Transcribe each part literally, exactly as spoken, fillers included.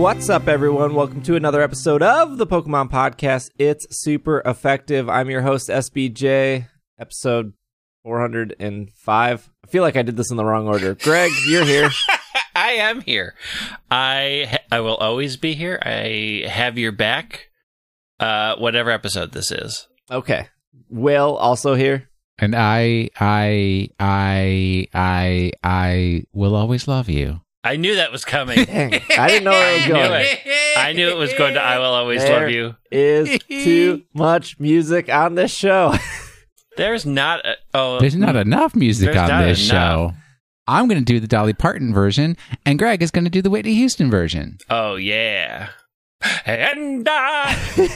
What's up, everyone? Welcome to another episode of the Pokemon Podcast. It's super effective. I'm your host, S B J, episode four hundred five. I feel like I did this in the wrong order. Greg, you're here. I am here. I I will always be here. I have your back, uh, whatever episode this is. Okay. Will, also here. And I, I, I, I, I will always love you. I knew that was coming. Dang, I didn't know where it was I knew going. it. I knew it was going to I will always There love you. is too much music on this show. There's not a, oh There's not enough music There's on not this enough. show. I'm going to do the Dolly Parton version, and Greg is going to do the Whitney Houston version. Oh yeah. And I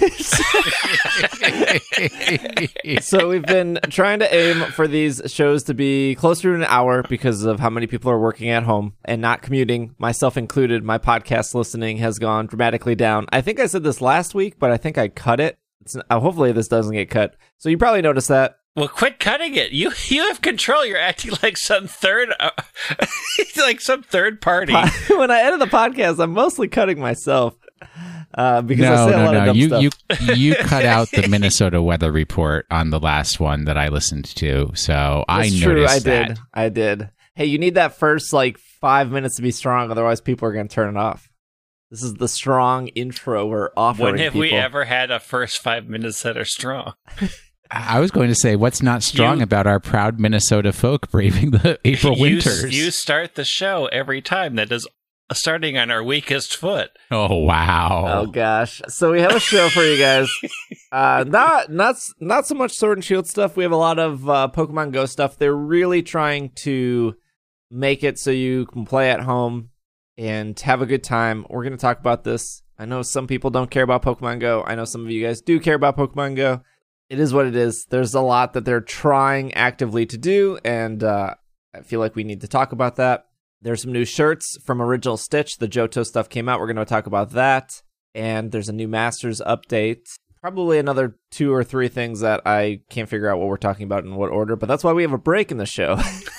So we've been trying to aim for these shows to be closer to an hour because of how many people are working at home and not commuting, myself included. My podcast listening has gone dramatically down. I think I said this last week, but I think I cut it. It's, uh, hopefully this doesn't get cut. So you probably noticed that. Well, quit cutting it. You you have control. You're acting like some third, uh, like some third party. When I edit the podcast, I'm mostly cutting myself. Uh, because I no, say a no, lot of no. dumb You, stuff. you, you cut out the Minnesota weather report on the last one that I listened to, so I It's noticed true, I that. did. I did. Hey, you need that first like five minutes to be strong, otherwise people are going to turn it off. This is the strong intro we're offering. When have people. we ever had a first five minutes that are strong? I was going to say, what's not strong You- about our proud Minnesota folk braving the April you, winters? You start the show every time. That is starting on our weakest foot. Oh, wow. Oh gosh! So we have a show for you guys. Uh, not not not so much Sword and Shield stuff. We have a lot of uh, Pokemon Go stuff. They're really trying to make it so you can play at home and have a good time. We're going to talk about this. I know some people don't care about Pokemon Go. I know some of you guys do care about Pokemon Go. It is what it is. There's a lot that they're trying actively to do, and uh, I feel like we need to talk about that. There's some new shirts from Original Stitch. The Johto stuff came out. We're going to talk about that. And there's a new Masters update. Probably another two or three things that I can't figure out what we're talking about in what order, but that's why we have a break in the show.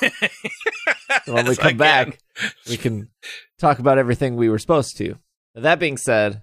So when we Yes, come I back, can. we can talk about everything we were supposed to. That being said,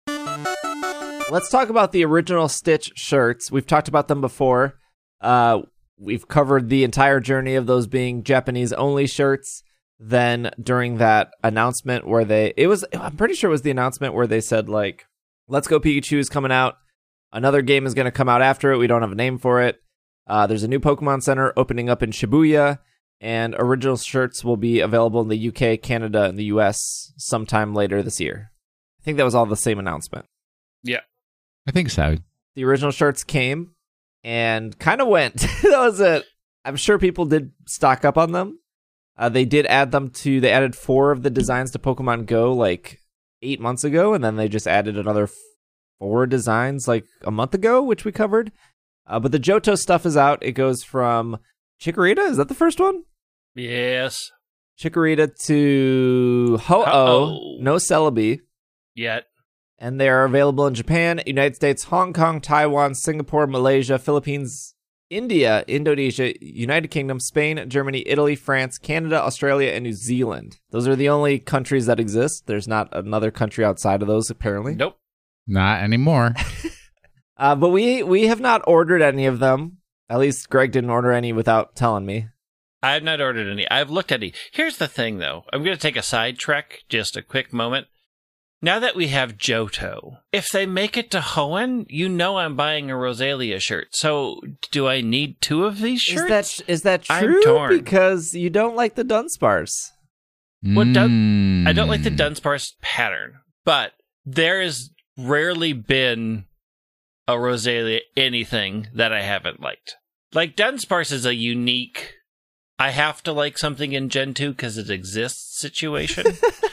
let's talk about the Original Stitch shirts. We've talked about them before. Uh, we've covered the entire journey of those being Japanese-only shirts. Then during that announcement where they, it was, I'm pretty sure it was the announcement where they said, like, Let's Go Pikachu is coming out. Another game is going to come out after it. We don't have a name for it. Uh, there's a new Pokemon Center opening up in Shibuya, and original shirts will be available in the U K, Canada, and the U S sometime later this year. I think that was all the same announcement. Yeah. I think so. The original shirts came and kind of went. That was it. I'm sure people did stock up on them. Uh, they did add them to, they added four of the designs to Pokemon Go like eight months ago, and then they just added another four designs like a month ago, which we covered. Uh, but the Johto stuff is out. It goes from Chikorita, is that the first one? Yes. Chikorita to Ho-Oh, Ho-Oh. no Celebi. Yet. And they are available in Japan, United States, Hong Kong, Taiwan, Singapore, Malaysia, Philippines, India, Indonesia, United Kingdom, Spain, Germany, Italy, France, Canada, Australia, and New Zealand. Those are the only countries that exist. There's not another country outside of those, apparently. Nope. Not anymore. Uh, but we, we have not ordered any of them. At least Greg didn't order any without telling me. I have not ordered any. I've looked at any. Here's the thing, though. I'm going to take a side trek, just a quick moment. Now that we have Johto, if they make it to Hoenn, you know I'm buying a Rosalia shirt. So do I need two of these shirts? Is that, is that I'm true? torn. Because you don't like the Dunsparce. What Dun- Mm. I don't like the Dunsparce pattern, but there has rarely been a Rosalia anything that I haven't liked. Like, Dunsparce is a unique, I have to like something in Gen two because it exists situation.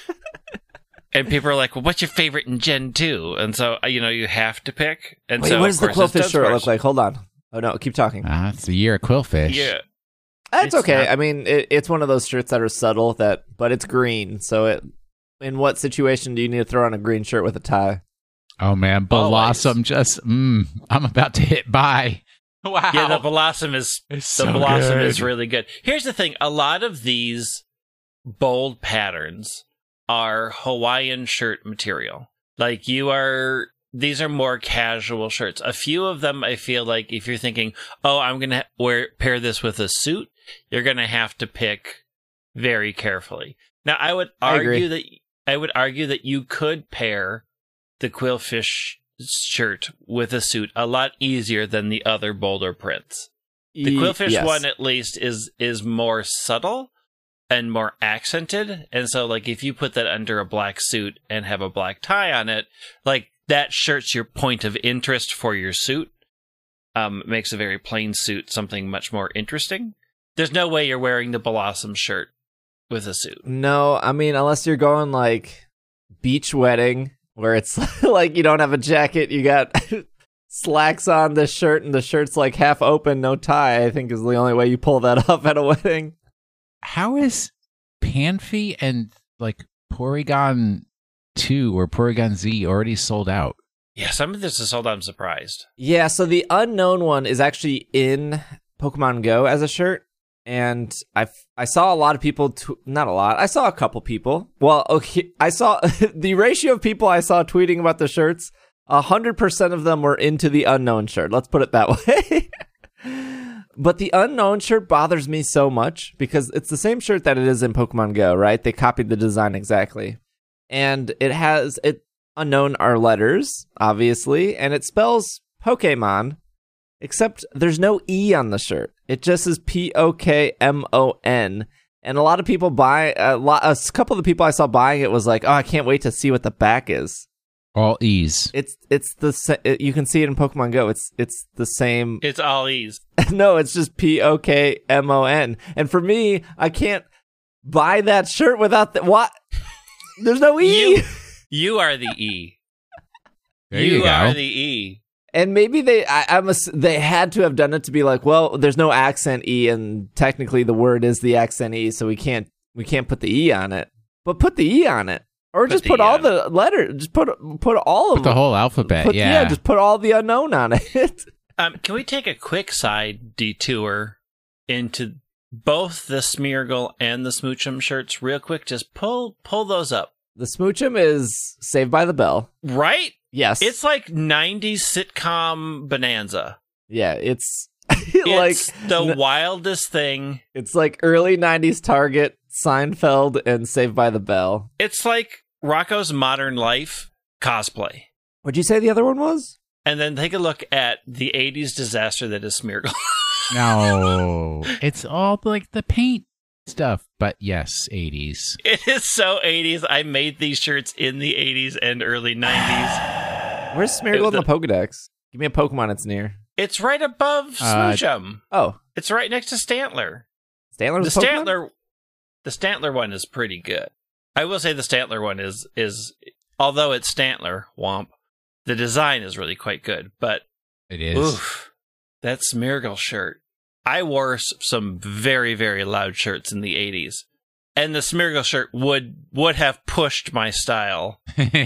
And people are like, well, what's your favorite in Gen two? And so, uh, you know, you have to pick. And Wait, so, what of does the course, it's Quillfish shirt Dunsparce. look like? Hold on. Oh, no, keep talking. Ah, it's the year of Quillfish. Yeah. That's It's okay. not- I mean, it, it's one of those shirts that are subtle, that, but it's green. So, it, in what situation do you need to throw on a green shirt with a tie? Oh, man. Blossom just, mm, I'm about to hit buy. Wow. Yeah, the Blossom is It's the so Blossom good. is really good. Here's the thing: a lot of these bold patterns are Hawaiian shirt material. Like you are, these are more casual shirts. A few of them, I feel like if you're thinking, oh, I'm going to wear pair this with a suit, you're going to have to pick very carefully. Now, I would I argue agree. that I would argue that you could pair the Quillfish shirt with a suit a lot easier than the other bolder prints. The Quillfish yes. one, at least, is is more subtle and more accented. And so, like, if you put that under a black suit and have a black tie on it, like, that shirt's your point of interest for your suit. Um, makes a very plain suit something much more interesting. There's no way you're wearing the Blossom shirt with a suit. No, I mean, unless you're going like beach wedding, where it's like you don't have a jacket, you got slacks on the shirt, and the shirt's like half open, no tie. I think is the only way you pull that off at a wedding. How is Panfi and like Porygon two or Porygon Z already sold out? Yeah, some of this is sold out. I'm surprised. Yeah, so the unknown one is actually in Pokemon Go as a shirt. And I I saw a lot of people, tw- not a lot, I saw a couple people. Well, okay, I saw the ratio of people I saw tweeting about the shirts, one hundred percent of them were into the unknown shirt. Let's put it that way. But the unknown shirt bothers me so much because it's the same shirt that it is in Pokemon Go, right? They copied the design exactly. And it has, it unknown are letters, obviously, and it spells Pokemon. Except there's no E on the shirt. It just says P O K M O N. And a lot of people buy, a, lot, a couple of the people I saw buying it was like, oh, I can't wait to see what the back is. All E's. It's it's the sa- it, you can see it in Pokemon Go. It's it's the same. It's all E's. No, it's just P O K M O N. And for me, I can't buy that shirt without the what? There's no E. You, you are the E. There you, you go. are the E. And maybe they, I, I'm a, they had to have done it to be like, well, there's no accent E, and technically the word is the accent E, so we can't we can't put the E on it. But put the E on it, or Put just the put E all on the letters. Just put put all of Put the them. whole alphabet, Put- yeah. just put all the unknown on it. Um, can we take a quick side detour into both the Smeargle and the Smoochum shirts real quick? Just pull pull those up. The Smoochum is Saved by the Bell. Right? Yes, It's like nineties sitcom bonanza. yeah, it's like It's the n- wildest thing. it's like early nineties Target, Seinfeld, and Saved by the Bell. It's like Rocco's Modern Life cosplay. What'd you say the other one was? And then take a look at the eighties disaster that is Smeargle. No. It's all like the paint stuff. But yes, eighties. It is so eighties. I made these shirts in the eighties and early nineties. Where's Smeargle in the- the Pokedex? Give me a Pokemon it's near. It's right above Uh, Smoochum. Oh, It's right next to Stantler. Stantler's The a Pokemon? Stantler, the Stantler one is pretty good. I will say the Stantler one is is although it's Stantler, womp, the design is really quite good. But It is. oof, that Smeargle shirt. I wore s- some very very loud shirts in the eighties, and the Smeargle shirt would would have pushed my style.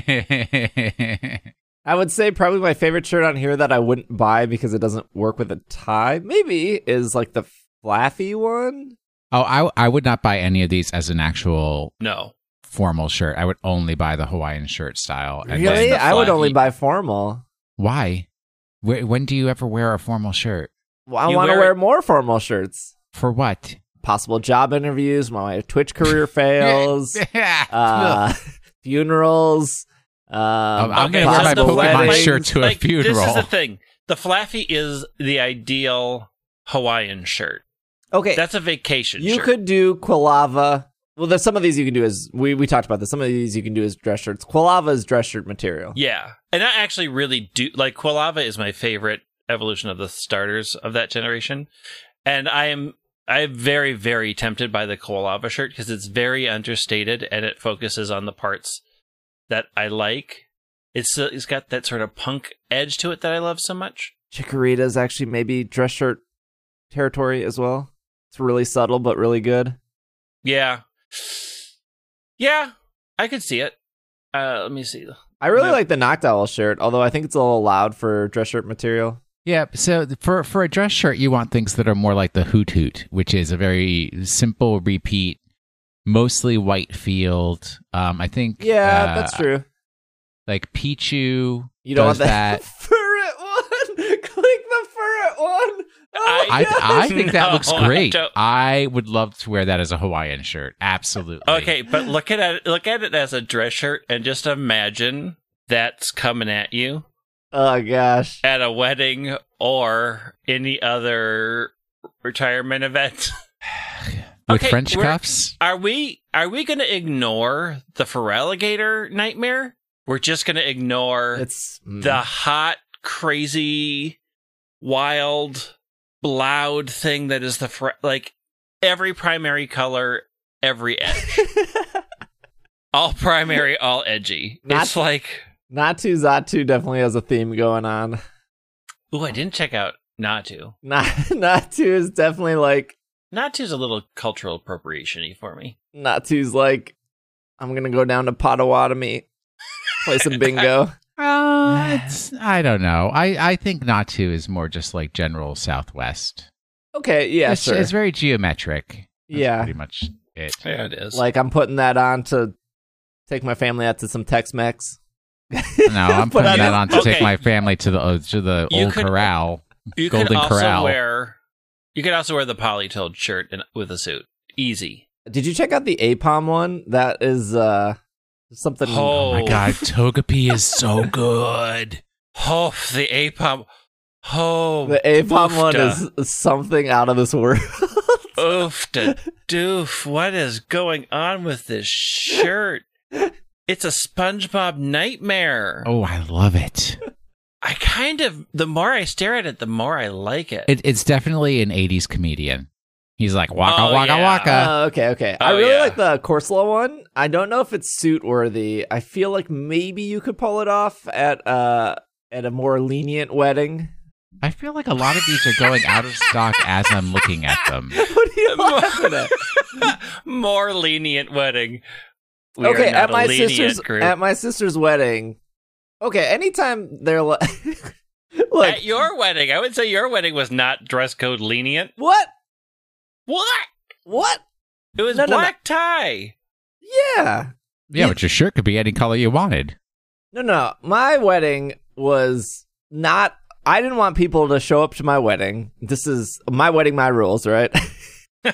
I would say probably my favorite shirt on here that I wouldn't buy because it doesn't work with a tie, maybe, is like the Flaffy one. Oh, I, I would not buy any of these as an actual No, formal shirt. I would only buy the Hawaiian shirt style. And Really? then- I would Flaffy- only buy formal. Why? Wh- When do you ever wear a formal shirt? Well, I You want to wear wear it- more formal shirts. For what? Possible job interviews, my Twitch career fails, uh, funerals. Um, I'm Okay, gonna wear so my the Pokemon Flaffy- shirt to a like, This is funeral. the thing. The Flaffy is the ideal Hawaiian shirt. Okay, That's a vacation you shirt. could do Quilava. Well, there's some of these you can do as we we talked about this. Some of these you can do as dress shirts. Quilava is dress shirt material. Yeah. And I actually really do like Quilava is my favorite evolution of the starters of that generation. And I am I'm very, very tempted by the Quilava shirt because it's very understated and it focuses on the parts that I like. It's uh, it's got that sort of punk edge to it that I love so much. Chikorita is actually maybe dress shirt territory as well. It's really subtle but really good. Yeah. Yeah, I could see it. Uh, let me see. I really Yeah. like the Noctowl shirt, although I think it's a little loud for dress shirt material. Yeah, so for for a dress shirt, you want things that are more like the Hoot Hoot, which is a very simple repeat mostly white field. Um, I think. Yeah, uh, that's true. Like Pichu. You don't does want that, that. ferret one. Click the ferret one. Oh my I, God. I think that No, looks I great. don't. I would love to wear that as a Hawaiian shirt. Absolutely. Okay, but look at it. Look at it as a dress shirt, and just imagine that's coming at you Oh gosh. at a wedding or any other retirement event. With Okay, French we're- cuffs. Are we? Are we going to ignore the Feraligatr nightmare? We're just going to ignore It's mm. the hot, crazy, wild, loud thing that is the fr- like every primary color, every edge, all primary, all edgy. Not- it's like, Natu Zatu definitely has a theme going on. ooh, I didn't check out Natu. Not Natu is definitely like Natu's a little cultural appropriation-y for me. Natu's like I'm gonna go down to Potawatomi, play some bingo. Uh, it's, I don't know. I, I think Natu is more just like general Southwest. Okay, yeah, it's, sure. it's very geometric. That's Yeah. pretty much it. Yeah, it is. Like I'm putting that on to take my family out to some Tex-Mex. No, I'm But putting I that don't- on to take Okay. my family to the uh, to the You old could- corral. you Golden could also Corral. wear. You could also wear the polytoed shirt and, with a suit. Easy. Did you check out the A P O M one? That is uh something. Oh. Oh my god, Togepi is so good. Oh, the A P O M. Oh, The A P O M one oofta. is something out of this world. Oof to doof. What is going on with this shirt? It's a SpongeBob nightmare. Oh, I love it. I kind of, the more I stare at it, the more I like it. it it's definitely an eighties comedian. He's like waka Oh, waka yeah. waka. Oh, okay, okay. I Oh, really yeah. like the Corsola one. I don't know if it's suit worthy. I feel like maybe you could pull it off at uh at a more lenient wedding. I feel like a lot of these are going out of stock as I'm looking at them. What are you laughing at? More lenient wedding. We Okay, are not at my a lenient sister's group. at my sister's wedding. Okay, anytime they're like, look, At your wedding, I would say your wedding was not dress code lenient. what? What? What? It was No, no, no. black tie. Yeah. Yeah, but your shirt could be any color you wanted. No, no. My wedding was not. I didn't want people to show up to my wedding. This is my wedding, my rules, right? All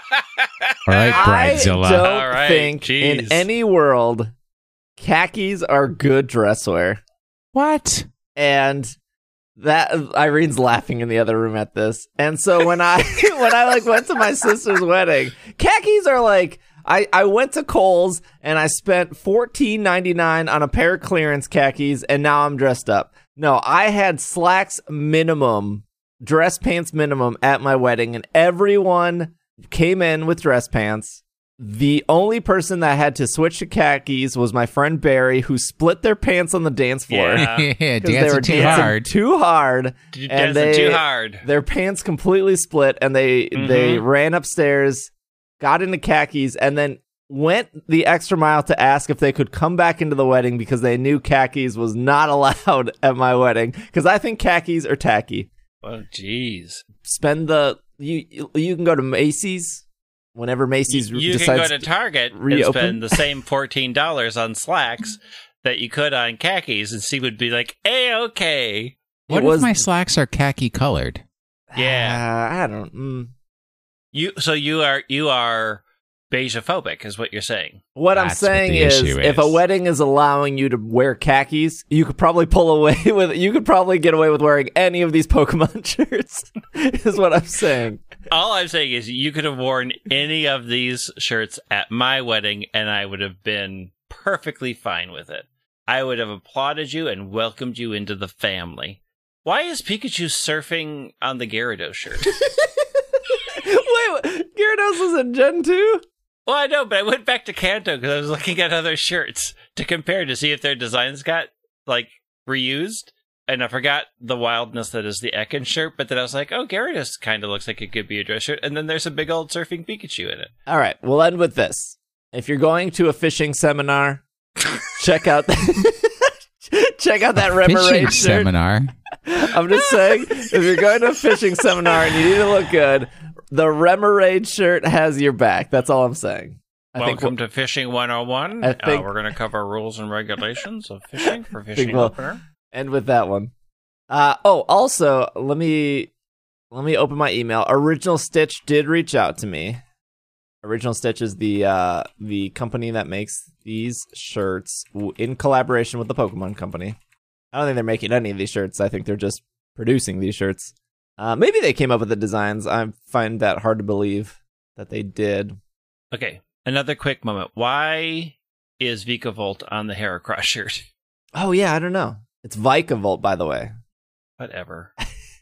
right, I Bridezilla. don't All right, think jeez. in any world khakis are good dress wear. What? And that Irene's laughing in the other room at this. And so when I when I like went to my sister's wedding, khakis are like I, I went to Kohl's and I spent fourteen ninety-nine on a pair of clearance khakis and now I'm dressed up. No, I had slacks minimum, dress pants minimum at my wedding, and everyone came in with dress pants. The only person that had to switch to khakis was my friend Barry, who split their pants on the dance floor. Yeah. Yeah, 'Cause they were dancing too dancing hard. too hard, You and dancing they too hard. their pants completely split, and they Mhm. they ran upstairs, got into khakis, and then went the extra mile to ask if they could come back into the wedding because they knew khakis was not allowed at my wedding. Because I think khakis are tacky. Oh, jeez. Spend the you you can go to Macy's whenever Macy's You can go decides to Target reopen. and spend the same fourteen dollars on slacks that you could on khakis, and Steve would be like, "Hey, okay." What It was- if my slacks are khaki colored? Yeah. Uh, I don't. Mm. You so you are you are beigephobic, is what you're saying. What I'm That's what saying the is, issue if a is. wedding is allowing you to wear khakis, you could probably pull away with. You could probably get away with wearing any of these Pokemon shirts. Is what I'm saying. All I'm saying is you could have worn any of these shirts at my wedding, and I would have been perfectly fine with it. I would have applauded you and welcomed you into the family. Why is Pikachu surfing on the Gyarados shirt? Wait, Gyarados was in Gen two. Well, I know, but I went back to Kanto because I was looking at other shirts to compare to see if their designs got, like, reused. And I forgot the wildness that is the Ekin shirt, but then I was like, oh, Gyarados kind of looks like it could be a dress shirt. And then there's a big old surfing Pikachu in it. All right, we'll end with this. If you're going to a fishing seminar, check out check out that Fishing Remoraid shirt. seminar. I'm just saying, if you're going to a fishing seminar and you need to look good, the Remoraid shirt has your back. That's all I'm saying. I Welcome think to Fishing one oh one. I think- uh, we're going to cover rules and regulations of fishing for fishing we'll- opener. end with that one. Uh, oh, also, let me let me open my email. Original Stitch did reach out to me. Original Stitch is the uh, the company that makes these shirts w- in collaboration with the Pokemon Company. I don't think they're making any of these shirts. I think they're just producing these shirts. Uh, maybe they came up with the designs. I find that hard to believe that they did. Okay, another quick moment. Why is Vikavolt on the Heracross shirt? Oh yeah, I don't know. It's Vikavolt, by the way. Whatever.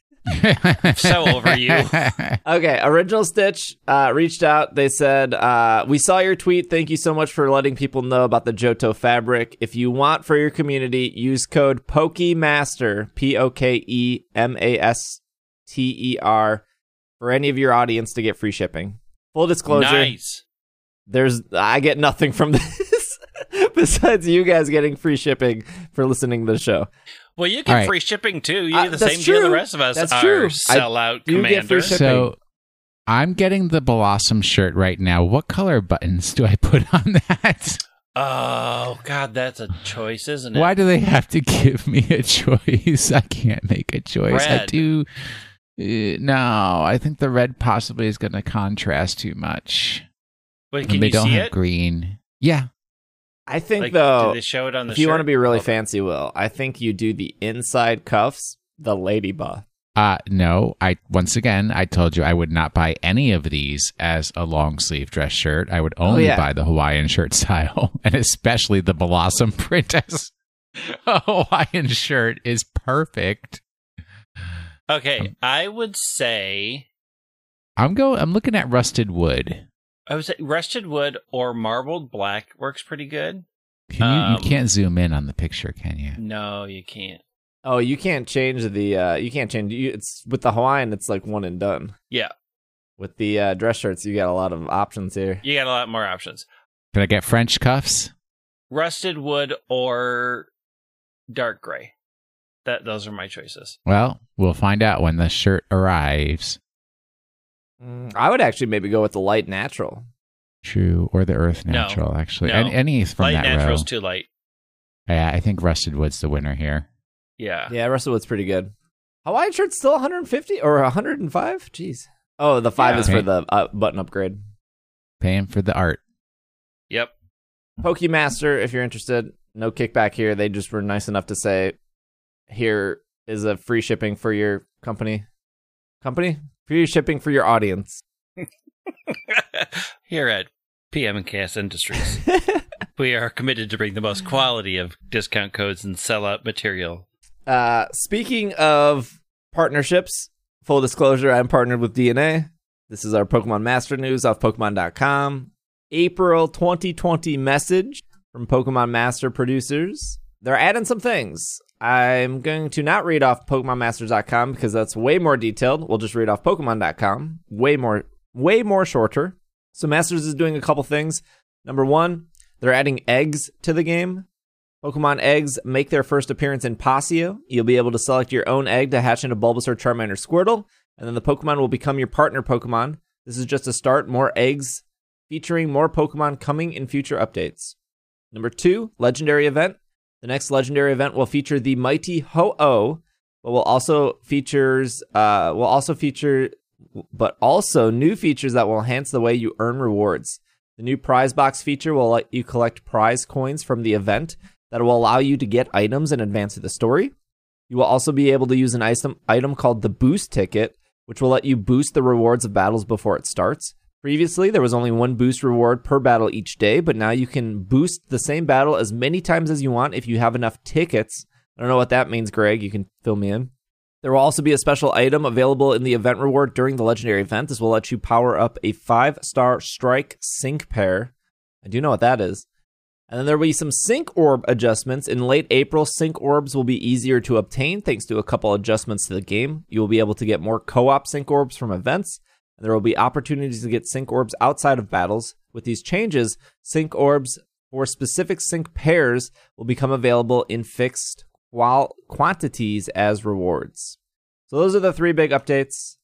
So over you. Okay, Original Stitch uh, reached out. They said, uh, we saw your tweet. Thank you so much for letting people know about the Johto fabric. If you want for your community, use code POKEMASTER, P O K E M A S T E R, for any of your audience to get free shipping. Full disclosure, Nice. there's I get nothing from this besides you guys getting free shipping for listening to the show. Well, you All get right. free shipping too. You Uh, get the that's same deal the true. rest of us That's are true. I sellout do get free commander. shipping. So I'm getting the Blossom shirt right now. What color buttons do I put on that? Oh, God, that's a choice, isn't it? Why do they have to give me a choice? I can't make a choice. I Red. do. Uh, no, I think the red possibly is going to contrast too much. Wait, And can they you don't see have it? green. Yeah. I think, Like, though, do they show it on the if you want to shirt? be really Okay. fancy, Will, I think you do the inside cuffs, the lady buff. Uh, no, I once again, I told you I would not buy any of these as a long sleeve dress shirt. I would only yeah. buy the Hawaiian shirt style, and especially the Blossom print as a Hawaiian shirt is perfect. Okay, I would say I'm go. I'm looking at rusted wood. I would say rusted wood or marbled black works pretty good. Can you? Um, you can't zoom in on the picture, can you? No, you can't. Oh, you can't change the, uh, you can't change, you, it's, with the Hawaiian, it's like one and done. Yeah, With the uh, dress shirts, you got a lot of options here. you got a lot more options. Can I get French cuffs? Rusted wood or dark gray. That those are my choices. Well, we'll find out when the shirt arrives. Mm, I would actually maybe go with the light natural. True, or the Earth No. Natural, actually. No. Any, any from Light that natural's row. too light. Yeah, I think rusted wood's the winner here. Yeah. Yeah, Russellwood's pretty good. Hawaiian shirt's still one hundred fifty or one hundred five? Jeez. Oh, the five Yeah. is for the uh, button upgrade. Paying for the art. Yep. Pokemaster, if you're interested, no kickback here. They just were nice enough to say, here is a free shipping for your company. Company? Free shipping for your audience. Here at P M and K S Industries, we are committed to bring the most quality of discount codes and sellout material. Uh, speaking of partnerships, full disclosure, I'm partnered with D N A. This is our Pokemon Master News off Pokemon dot com. April twenty twenty message from Pokemon Master producers. They're adding some things. I'm going to not read off Pokemon Masters dot com because that's way more detailed. We'll just read off Pokemon dot com. Way more, way more shorter. So Masters is doing a couple things. Number one, they're adding eggs to the game. Pokemon eggs make their first appearance in Passio. You'll be able to select your own egg to hatch into Bulbasaur, Charmander, Squirtle, and then the Pokemon will become your partner Pokemon. This is just a start. More eggs, featuring more Pokemon coming in future updates. Number two, Legendary Event. The next Legendary Event will feature the mighty Ho-Oh, but will also features uh will also feature but also new features that will enhance the way you earn rewards. The new prize box feature will let you collect prize coins from the event that will allow you to get items in advance of the story. You will also be able to use an item, item called the Boost Ticket, which will let you boost the rewards of battles before it starts. Previously, there was only one boost reward per battle each day, but now you can boost the same battle as many times as you want if you have enough tickets. I don't know what that means, Greg. You can fill me in. There will also be a special item available in the event reward during the legendary event. This will let you power up a five-star strike sync pair. I do know what that is. And then there will be some sync orb adjustments. In late April, sync orbs will be easier to obtain thanks to a couple adjustments to the game. You will be able to get more co-op sync orbs from events. And there will be opportunities to get sync orbs outside of battles. With these changes, sync orbs for specific sync pairs will become available in fixed qual- quantities as rewards. So those are the three big updates.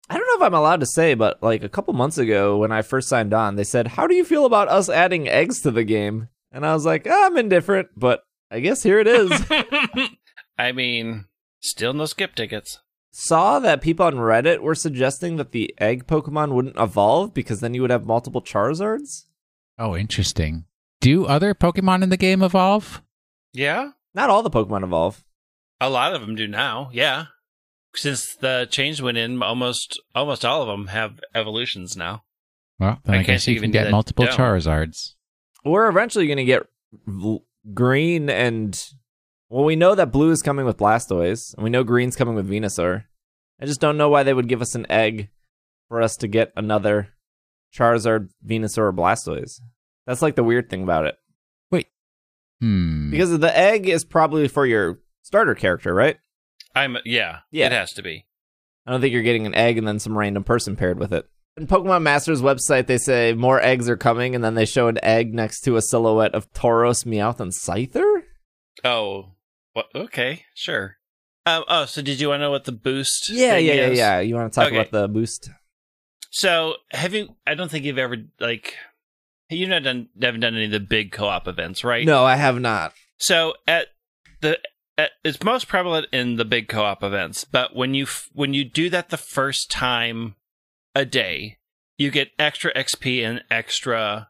I don't know if I'm allowed to say, but like a couple months ago when I first signed on, they said, "How do you feel about us adding eggs to the game?" And I was like, oh, "I'm indifferent, but I guess here it is." I mean, still no skip tickets. Saw that people on Reddit were suggesting that the egg Pokemon wouldn't evolve because then you would have multiple Charizards. Oh, interesting. Do other Pokemon in the game evolve? Yeah, Not all the Pokemon evolve. a lot of them do now. Yeah, since the change went in, almost almost all of them have evolutions now. Well, then I I, can't guess you even can do get that multiple don't. Charizards. We're eventually going to get v- green and... Well, we know that blue is coming with Blastoise, and we know green's coming with Venusaur. I just don't know why they would give us an egg for us to get another Charizard, Venusaur, or Blastoise. That's like the weird thing about it. Hmm. Because the egg is probably for your starter character, right? I'm yeah, Yeah. it has to be. I don't think you're getting an egg and then some random person paired with it. On Pokemon Master's website, they say more eggs are coming, and then they show an egg next to a silhouette of Tauros, Meowth, and Scyther? Oh, what? Okay, sure. Um, oh, so did you want to know what the boost? Yeah, thing yeah, yeah, is? yeah. You want to talk Okay. about the boost? So, have you? I don't think you've ever like. You've not done, haven't done any of the big co-op events, right? No, I have not. So at the at, it's most prevalent in the big co-op events, but when you f- when you do that the first time a day, you get extra X P and extra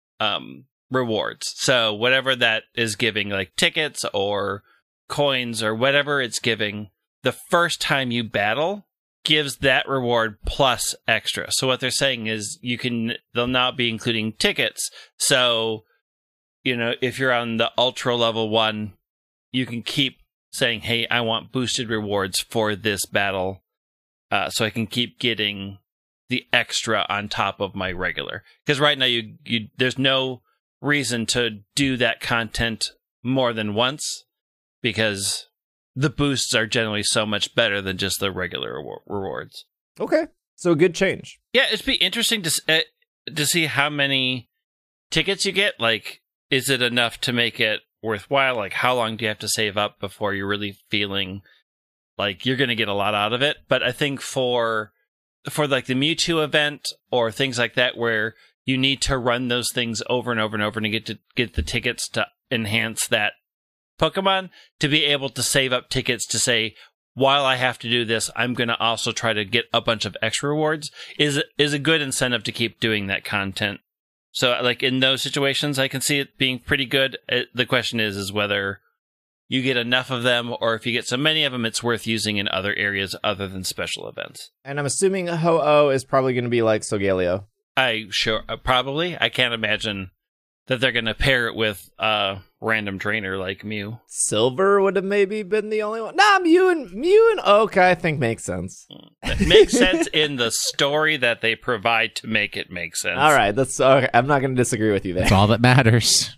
um, rewards. So whatever that is giving, like tickets or coins or whatever it's giving, the first time you battle gives that reward plus extra. So what they're saying is you can they'll now be including tickets. So, you know, if you're on the ultra level one, you can keep saying, "Hey, I want boosted rewards for this battle, uh, so I can keep getting the extra on top of my regular." Because right now, you you there's no reason to do that content more than once, because the boosts are generally so much better than just the regular rewar- rewards. Okay. So good change. Yeah, it'd be interesting to s- uh, to see how many tickets you get. Like, is it enough to make it worthwhile? Like, how long do you have to save up before you're really feeling like you're going to get a lot out of it? But I think for for like the Mewtwo event or things like that, where you need to run those things over and over and over to get to get the tickets to enhance that Pokemon, to be able to save up tickets to say, while I have to do this, I'm going to also try to get a bunch of extra rewards, is is a good incentive to keep doing that content. So, like, in those situations, I can see it being pretty good. It, the question is, is whether you get enough of them, or if you get so many of them, it's worth using in other areas other than special events. And I'm assuming Ho-Oh is probably going to be like Solgaleo. I sure, uh, probably. I can't imagine that they're going to pair it with a random trainer like Mew. Silver would have maybe been the only one. Nah, Mew and Mew and Oak, I think makes sense. That makes sense in the story that they provide to make it make sense. All right, that's okay. I'm not going to disagree with you there. That's all that matters.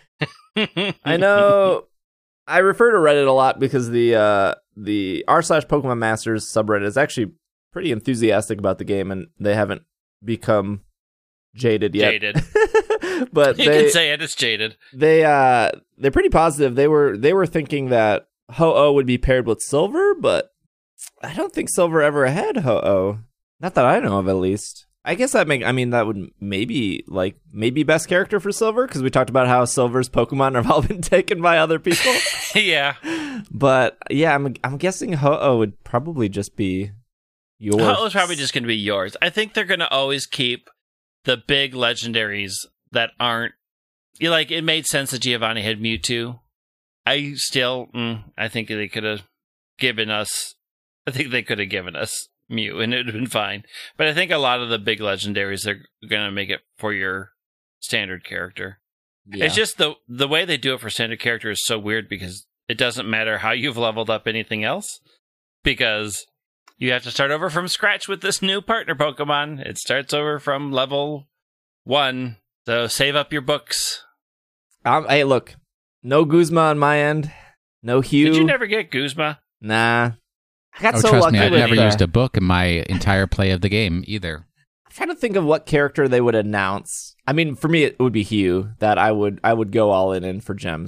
I know. I refer to Reddit a lot because the uh, the r slash Pokemon Masters subreddit is actually pretty enthusiastic about the game, and they haven't become jaded yet. Jaded. But You they can say it, it's jaded. they uh they're pretty positive. They were they were thinking that Ho-Oh would be paired with Silver, but I don't think Silver ever had Ho-Oh. Not that I know of, at least. I guess that make I mean that would maybe like maybe best character for Silver, because we talked about how Silver's Pokemon have all been taken by other people. Yeah. But yeah, I'm I'm guessing Ho-Oh would probably just be yours. Ho-Oh's probably just going to be yours. I think they're going to always keep the big legendaries that aren't... You like, it made sense that Giovanni had Mewtwo. I still... Mm, I think they could have given us... I think they could have given us Mew, and it would have been fine. But I think a lot of the big legendaries are going to make it for your standard character. Yeah. It's just the the way they do it for standard character is so weird, because it doesn't matter how you've leveled up anything else, because you have to start over from scratch with this new partner Pokemon. It starts over from level one, so save up your books. Um, hey, look, no Guzma on my end, no Hugh. Did you never get Guzma? Nah, I got Oh, so trust lucky me, I've with never the- used a book in my entire play of the game either. I'm trying to think of what character they would announce. I mean, for me, it would be Hugh that I would I would go all in in for gems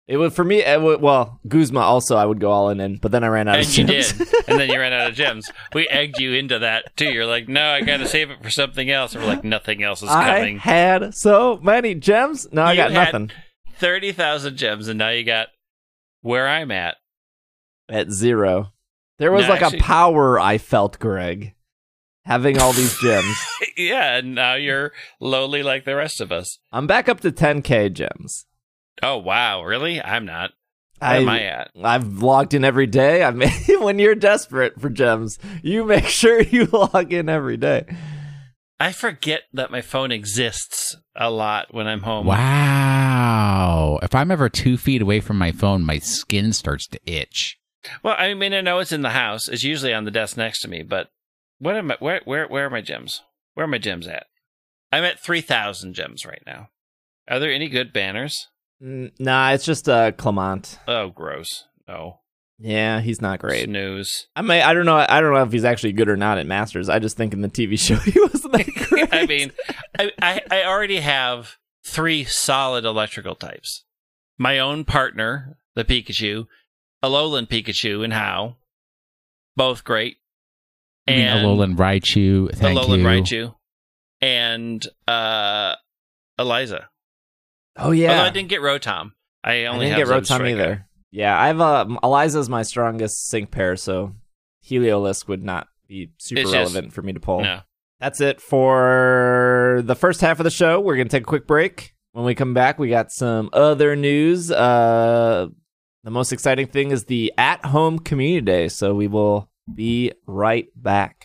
It would for me. It would, well, Guzma also I would go all in, in, but then I ran out and of you gems. did, and then you ran out of gems. We egged you into that too. You're like, no, I got to save it for something else. And we're like, nothing else is coming. I had so many gems. No, I You got had nothing thirty thousand gems, and now you got where I'm at. at zero. There was No, like actually- a power I felt, Greg, having all these gems. Yeah, and now you're lowly like the rest of us. I'm back up to ten K gems. Oh wow, really? I'm not. Where I, am I at? I've logged in every day. I mean, when you're desperate for gems, you make sure you log in every day. I forget that my phone exists a lot when I'm home. Wow. If I'm ever two feet away from my phone, my skin starts to itch. Well, I mean, I know it's in the house. It's usually on the desk next to me. But what am I? Where where where are my gems? Where are my gems at? I'm at three thousand gems right now. Are there any good banners? Mm, Nah, it's just uh, Clement. Oh, gross. No. Yeah, he's not great. Snooze. I mean, I don't know. I don't know if he's actually good or not at Masters. I just think in the T V show he wasn't that great. I mean, I, I I already have three solid electrical types. My own partner, the Pikachu, Alolan Pikachu, and How. Both great. I mean, And Alolan Raichu, thank Alolan you. Raichu. And uh, Eliza. Oh yeah, Although I didn't get Rotom. I I only didn't have get Zobstrika. Rotom either. Yeah, I've uh, Eliza's my strongest sync pair, so Heliolisk would not be super It's just- relevant for me to pull. No. That's it for the first half of the show. We're gonna take a quick break. When we come back, we got some other news. Uh, the most exciting thing is the at-home community day, so we will be right back.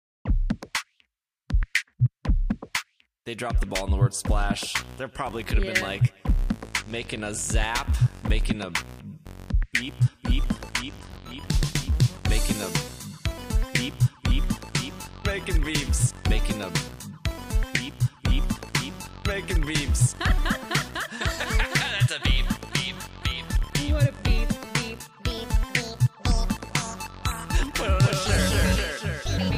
They dropped the ball in the word splash. There probably could have been Yeah. like making a zap, making a beep, beep, beep, beep, beep, making a beep, beep, beep, making beeps, making a beep, beep, beep, making beeps. That's a beep, beep, beep, beep. What a beep, beep, beep, beep, Put on a shirt, shirt, shirt, shirt.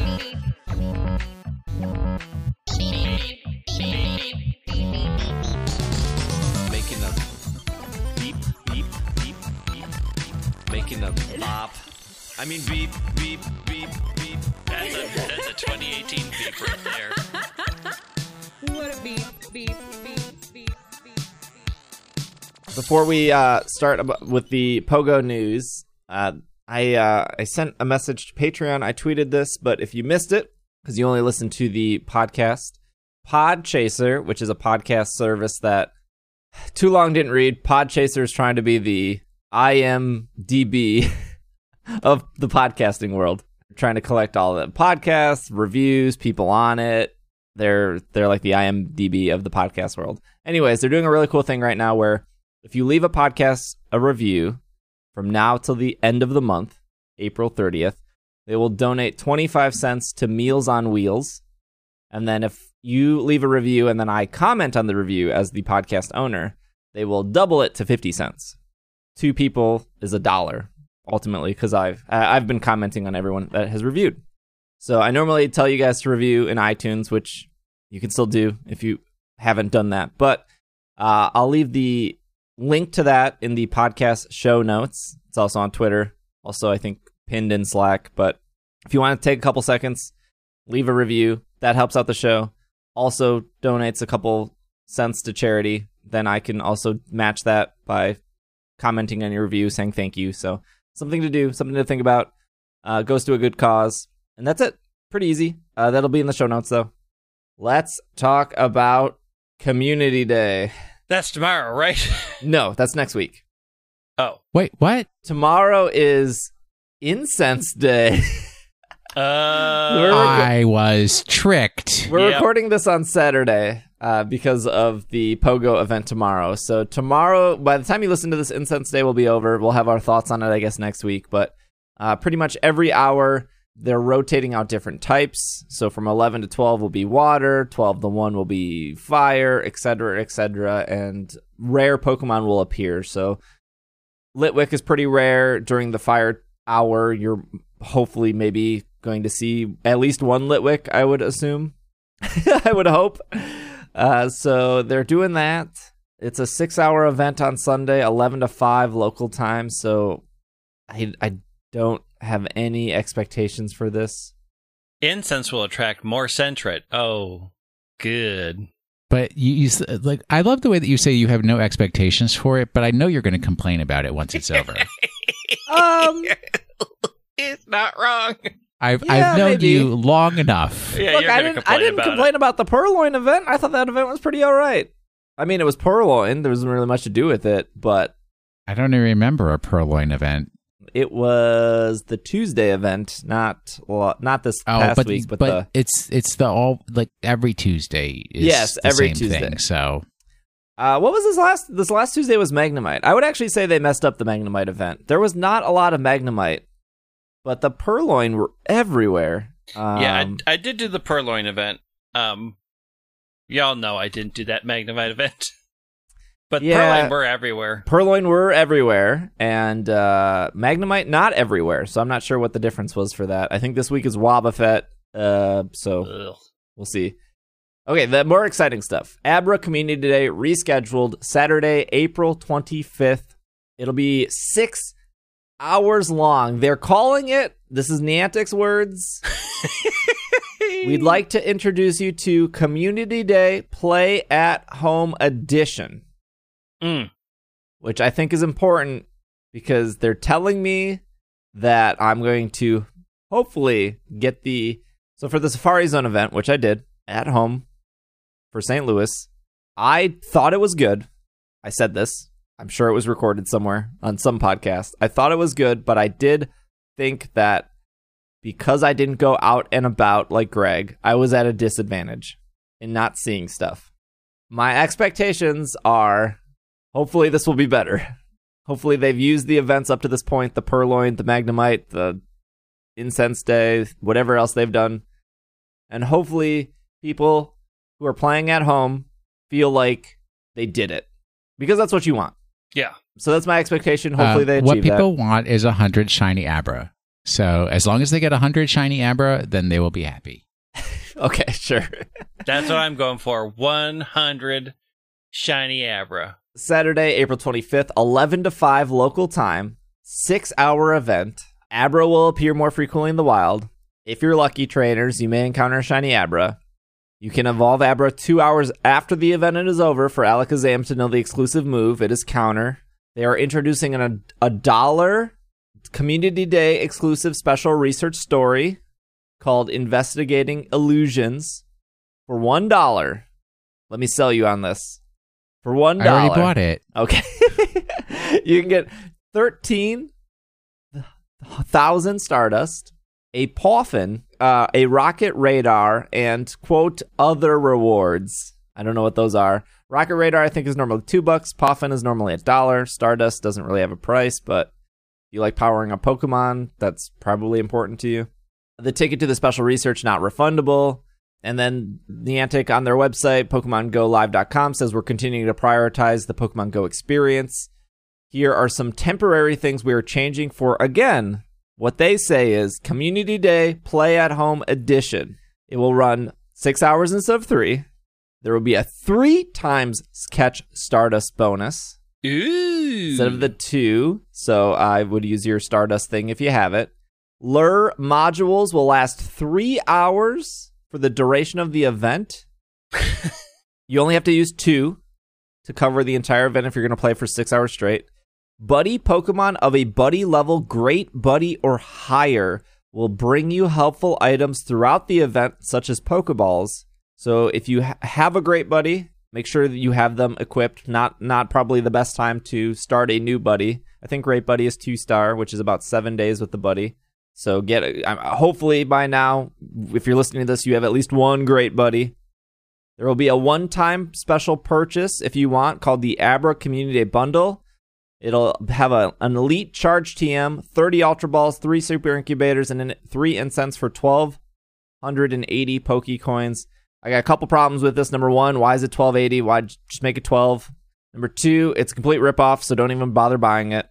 Making a beep, beep, beep, beep, beep, making a bop. I mean beep, beep, beep, beep. That's a, that's a twenty eighteen beep right there. What a beep, beep, beep, beep, beep. Before we uh, start ab- with the Pogo news, uh, I uh, I sent a message to Patreon. I tweeted this, but if you missed it, because you only listened to the podcast, Podchaser, which is a podcast service that too long didn't read. Podchaser is trying to be the I M D B of the podcasting world. They're trying to collect all the podcasts, reviews, people on it. They're they're like the I M D B of the podcast world. Anyways, they're doing a really cool thing right now where if you leave a podcast a review from now till the end of the month, April thirtieth, they will donate twenty-five cents to Meals on Wheels. And then if you leave a review and then I comment on the review as the podcast owner, they will double it to fifty cents. Two people is a dollar, ultimately, because I've I- I've been commenting on everyone that has reviewed. So I normally tell you guys to review in iTunes, which you can still do if you haven't done that. But uh, I'll leave the link to that in the podcast show notes. It's also on Twitter. Also, I think pinned in Slack. But if you want to take a couple seconds, leave a review. That helps out the show. Also donates a couple cents to charity. Then I can also match that by commenting on your review, saying thank you. So something to do, something to think about. Uh, goes to a good cause. And that's it. Pretty easy. Uh, that'll be in the show notes, though. Let's talk about Community Day. That's tomorrow, right? No, that's next week. Oh. Wait, what? Tomorrow is Incense Day. Uh, We're- I was tricked. We're Yep. recording this on Saturday uh, because of the Pogo event tomorrow. So tomorrow, by the time you listen to this, Incense Day will be over. We'll have our thoughts on it, I guess, next week. But uh, pretty much every hour, they're rotating out different types. So from eleven to twelve will be water, twelve to one will be fire, et cetera, et cetera. And rare Pokemon will appear. So Litwick is pretty rare. During the fire hour, you're hopefully maybe going to see at least one Litwick, I would assume. I would hope. Uh, so they're doing that. It's a six-hour event on Sunday, eleven to five local time, so I, I don't have any expectations for this. Incense will attract more Sentret. Oh, good. But you, you s- like, I love the way that you say you have no expectations for it, but I know you're going to complain about it once it's over. Um, It's not wrong. I've Yeah, I've known maybe. you long enough. Yeah, Look, you're I gonna didn't, complain I didn't about complain about the Purloin event. I thought that event was pretty all right. I mean, it was Purloin. There wasn't really much to do with it, but I don't even remember a Purloin event. it was the Tuesday event, not well, not this Oh, past but week, but, but the it's it's the all like every Tuesday. Is Yes, the every same Tuesday. Thing, so uh, what was this last? This last Tuesday was Magnemite. I would actually say they messed up the Magnemite event. There was not a lot of Magnemite, but the Purloin were everywhere. Um, yeah, I, I did do the Purloin event. Um, y'all know I didn't do that Magnemite event. But Yeah. Purloin were everywhere. Purloin were everywhere, and uh, Magnemite not everywhere. So I'm not sure what the difference was for that. I think this week is Wobbuffet, uh, so Ugh. we'll see. Okay, the more exciting stuff. Abra Community Day rescheduled Saturday, April twenty-fifth. It'll be six hours long. They're calling it, this is Niantic's words, we'd like to introduce you to Community Day Play at Home Edition. Mm. Which I think is important because they're telling me that I'm going to hopefully get the... So for the Safari Zone event, which I did at home for Saint Louis, I thought it was good. I said this. I'm sure it was recorded somewhere on some podcast. I thought it was good, but I did think that because I didn't go out and about like Greg, I was at a disadvantage in not seeing stuff. My expectations are... Hopefully this will be better. Hopefully they've used the events up to this point, the Purloin, the Magnemite, the Incense Day, whatever else they've done. And hopefully people who are playing at home feel like they did it. Because that's what you want. Yeah. So that's my expectation. Hopefully Uh, they achieve what people that. want is a hundred shiny Abra. So as long as they get a hundred shiny Abra, then they will be happy. Okay, sure. That's what I'm going for. one hundred shiny Abra. Saturday, April twenty-fifth, eleven to five local time, six-hour event. Abra will appear more frequently in the wild. If you're lucky, trainers, you may encounter a shiny Abra. You can evolve Abra two hours after the event is over for Alakazam to know the exclusive move. It is counter. They are introducing an, a dollar Community Day exclusive special research story called Investigating Illusions for one dollar. Let me sell you on this. For one dollar. I already bought it. Okay. You can get thirteen thousand Stardust, a Poffin, uh, a Rocket Radar, and, quote, other rewards. I don't know what those are. Rocket Radar, I think, is normally two bucks. Poffin is normally a dollar. Stardust doesn't really have a price, but if you like powering up Pokemon, that's probably important to you. The ticket to the special research, not refundable. And then Niantic on their website, Pokemon Go Live dot com, says we're continuing to prioritize the Pokemon Go experience. Here are some temporary things we are changing for, again, what they say is Community Day Play at Home Edition. It will run six hours instead of three. There will be a three times catch Stardust bonus Ooh. instead of the two. So I would use your Stardust thing if you have it. Lure modules will last three hours. For the duration of the event. You only have to use two to cover the entire event if you're going to play for six hours straight. Buddy Pokemon of a buddy level, great buddy or higher, will bring you helpful items throughout the event, such as Pokeballs. So if you ha- have a great buddy, make sure that you have them equipped. Not not probably the best time to start a new buddy. I think Great Buddy is two star, which is about seven days with the buddy. So get uh, hopefully by now, if you're listening to this, you have at least one Great Buddy. There will be a one-time special purchase if you want called the Abra Community Day Bundle. It'll have a, an Elite Charge T M, thirty Ultra Balls, three Super Incubators, and three Incense for twelve eighty Pokecoins. I got a couple problems with this. Number one, why is it twelve eighty? Why just make it twelve? Number two, it's a complete ripoff, so don't even bother buying it.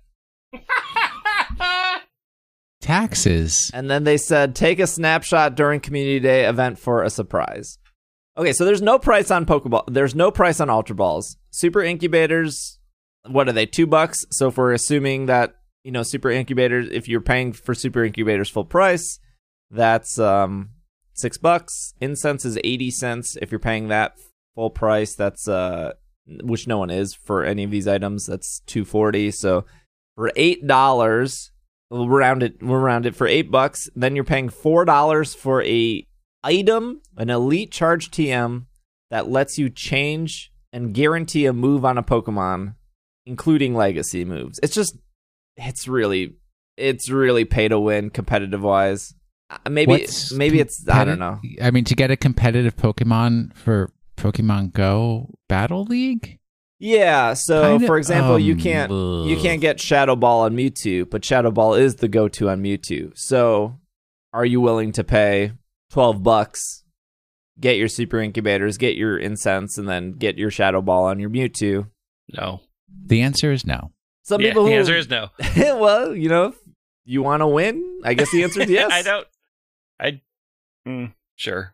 Taxes. And then they said, take a snapshot during Community Day event for a surprise. Okay, so there's no price on Pokeball. There's no price on Ultra Balls. Super Incubators, what are they, two bucks? So if we're assuming that, you know, Super Incubators, if you're paying for Super Incubators full price, that's um six bucks. Incense is eighty cents. If you're paying that full price, that's, uh, which no one is for any of these items, that's two forty. So for eight dollars, we'll round it, we'll round it for eight bucks. Then you're paying four dollars for a item, an elite charge T M that lets you change and guarantee a move on a Pokemon, including legacy moves. It's just, it's really, it's really pay to win competitive wise. Maybe, What's maybe it's, I don't know. I mean, to get a competitive Pokemon for Pokemon Go Battle League? Yeah, so Kinda, for example, you um, can't you ugh. can't get Shadow Ball on Mewtwo, but Shadow Ball is the go-to on Mewtwo. So, are you willing to pay twelve bucks, get your Super Incubators, get your Incense, and then get your Shadow Ball on your Mewtwo? No. The answer is no. Some Yeah, people who the answer is no. well, you know, if you want to win, I guess the answer is yes. I don't. I. Mm, sure.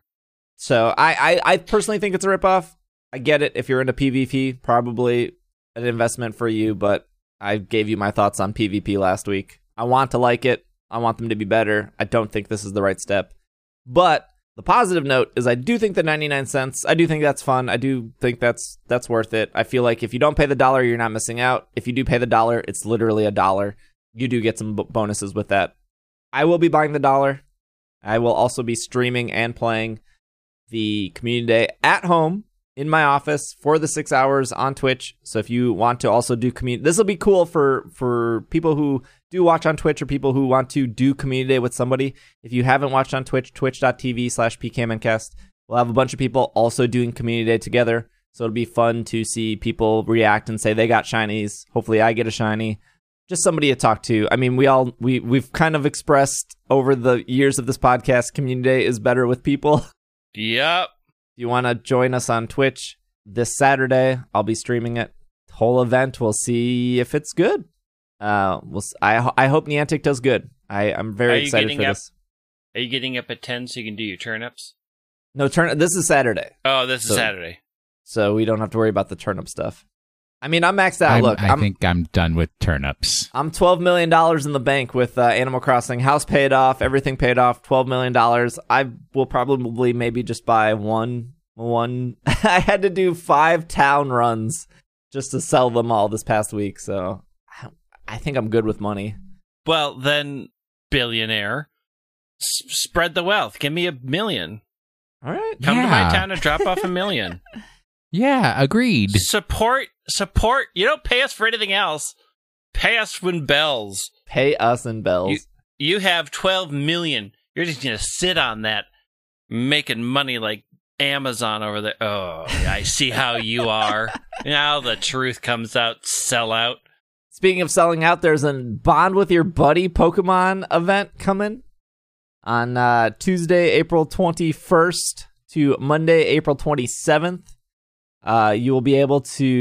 So I, I, I personally think it's a ripoff. I get it. If you're into PvP, probably an investment for you, but I gave you my thoughts on PvP last week. I want to like it. I want them to be better. I don't think this is the right step. But the positive note is I do think the ninety-nine cents, I do think that's fun. I do think that's that's worth it. I feel like if you don't pay the dollar, you're not missing out. If you do pay the dollar, it's literally a dollar. You do get some b- bonuses with that. I will be buying the dollar. I will also be streaming and playing the community day at home in my office for the six hours on Twitch. So if you want to also do community, this will be cool for, for people who do watch on Twitch or people who want to do community day with somebody. If you haven't watched on Twitch, twitch.tv slash pkmncast, we'll have a bunch of people also doing community day together. So it'll be fun to see people react and say they got shinies. Hopefully I get a shiny. Just somebody to talk to. I mean, we all, we, we've kind of expressed over the years of this podcast, community day is better with people. Yep. If you want to join us on Twitch this Saturday, I'll be streaming it. Whole event. We'll see if it's good. Uh, we'll. s- I ho- I hope Niantic does good. I I'm Are very you excited getting for up- this. Are you getting up at ten so you can do your turnips? No turn. This is Saturday, Oh, this is So- Saturday. so we don't have to worry about the turnip stuff. I mean, I'm maxed out. I'm- Look, I I'm think I'm done with turnips. I'm twelve million dollars in the bank with uh, Animal Crossing. House paid off, everything paid off. Twelve million dollars. I will probably maybe just buy one. One. I had to do five town runs just to sell them all this past week. So I think I'm good with money. Well, then, billionaire, s- spread the wealth. Give me a million. All right. Come to my Yeah. town and drop off a million. Yeah, agreed. Support, support. You don't pay us for anything else. Pay us when bells. Pay us in bells. You, you have twelve million. You're just going to sit on that, making money like Amazon over there. Oh, I see how you are. Now the truth comes out. Sell out. Speaking of selling out, there's a Bond with Your Buddy Pokemon event coming on uh, Tuesday, April twenty-first to Monday, April twenty-seventh. Uh, you will be able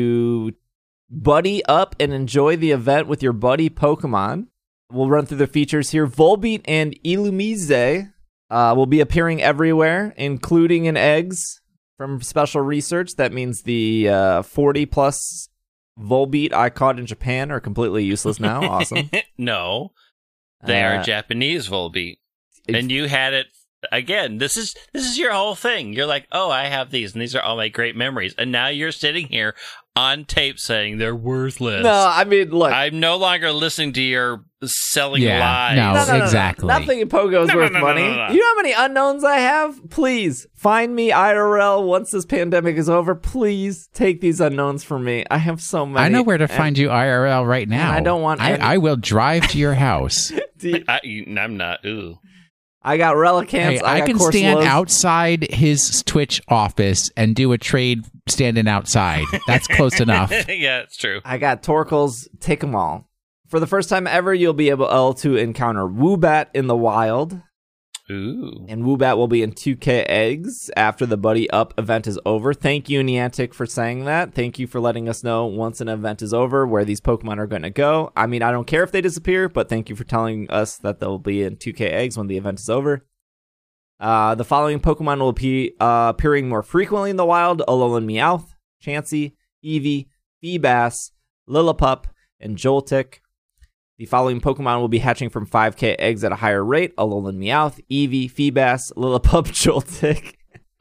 to buddy up and enjoy the event with your buddy Pokemon. We'll run through the features here. Volbeat and Illumise uh, will be appearing everywhere, including in eggs from special research. That means the uh, forty plus Volbeat I caught in Japan are completely useless now. Awesome. No, they Uh, are Japanese Volbeat. it- And you had it again. This is this is your whole thing. You're like, oh, I have these, and these are all my great memories. And now you're sitting here on tape saying they're worthless. No, I mean, look. I'm no longer listening to your selling Yeah, lies. no. No, no, no, no. exactly. Nothing in Pogo is No, no, worth no, no, money. no, no, no. You know how many unknowns I have? Please find me I R L once this pandemic is over. Please take these unknowns from me. I have so many. I know where to And- find you I R L right now. I don't want I, any- I will drive to your house. Dude, I, I'm not. Ooh. I got Relicants. Hey, I, I got can Corsolas. stand outside his Twitch office and do a trade standing outside. That's close enough. Yeah, it's true. I got Torkels. Take them all. For the first time ever, you'll be able to encounter Woobat in the wild. Ooh. And Woobat will be in two K eggs after the Buddy Up event is over. Thank you, Niantic, for saying that. Thank you for letting us know once an event is over where these Pokemon are going to go. I mean, I don't care if they disappear, but thank you for telling us that they'll be in two K eggs when the event is over. Uh, the following Pokemon will be uh, appearing more frequently in the wild: Alolan Meowth, Chansey, Eevee, Feebas, Lillipup, and Joltik. The following Pokemon will be hatching from five K eggs at a higher rate: Alolan Meowth, Eevee, Feebas, Lillipup, Joltik.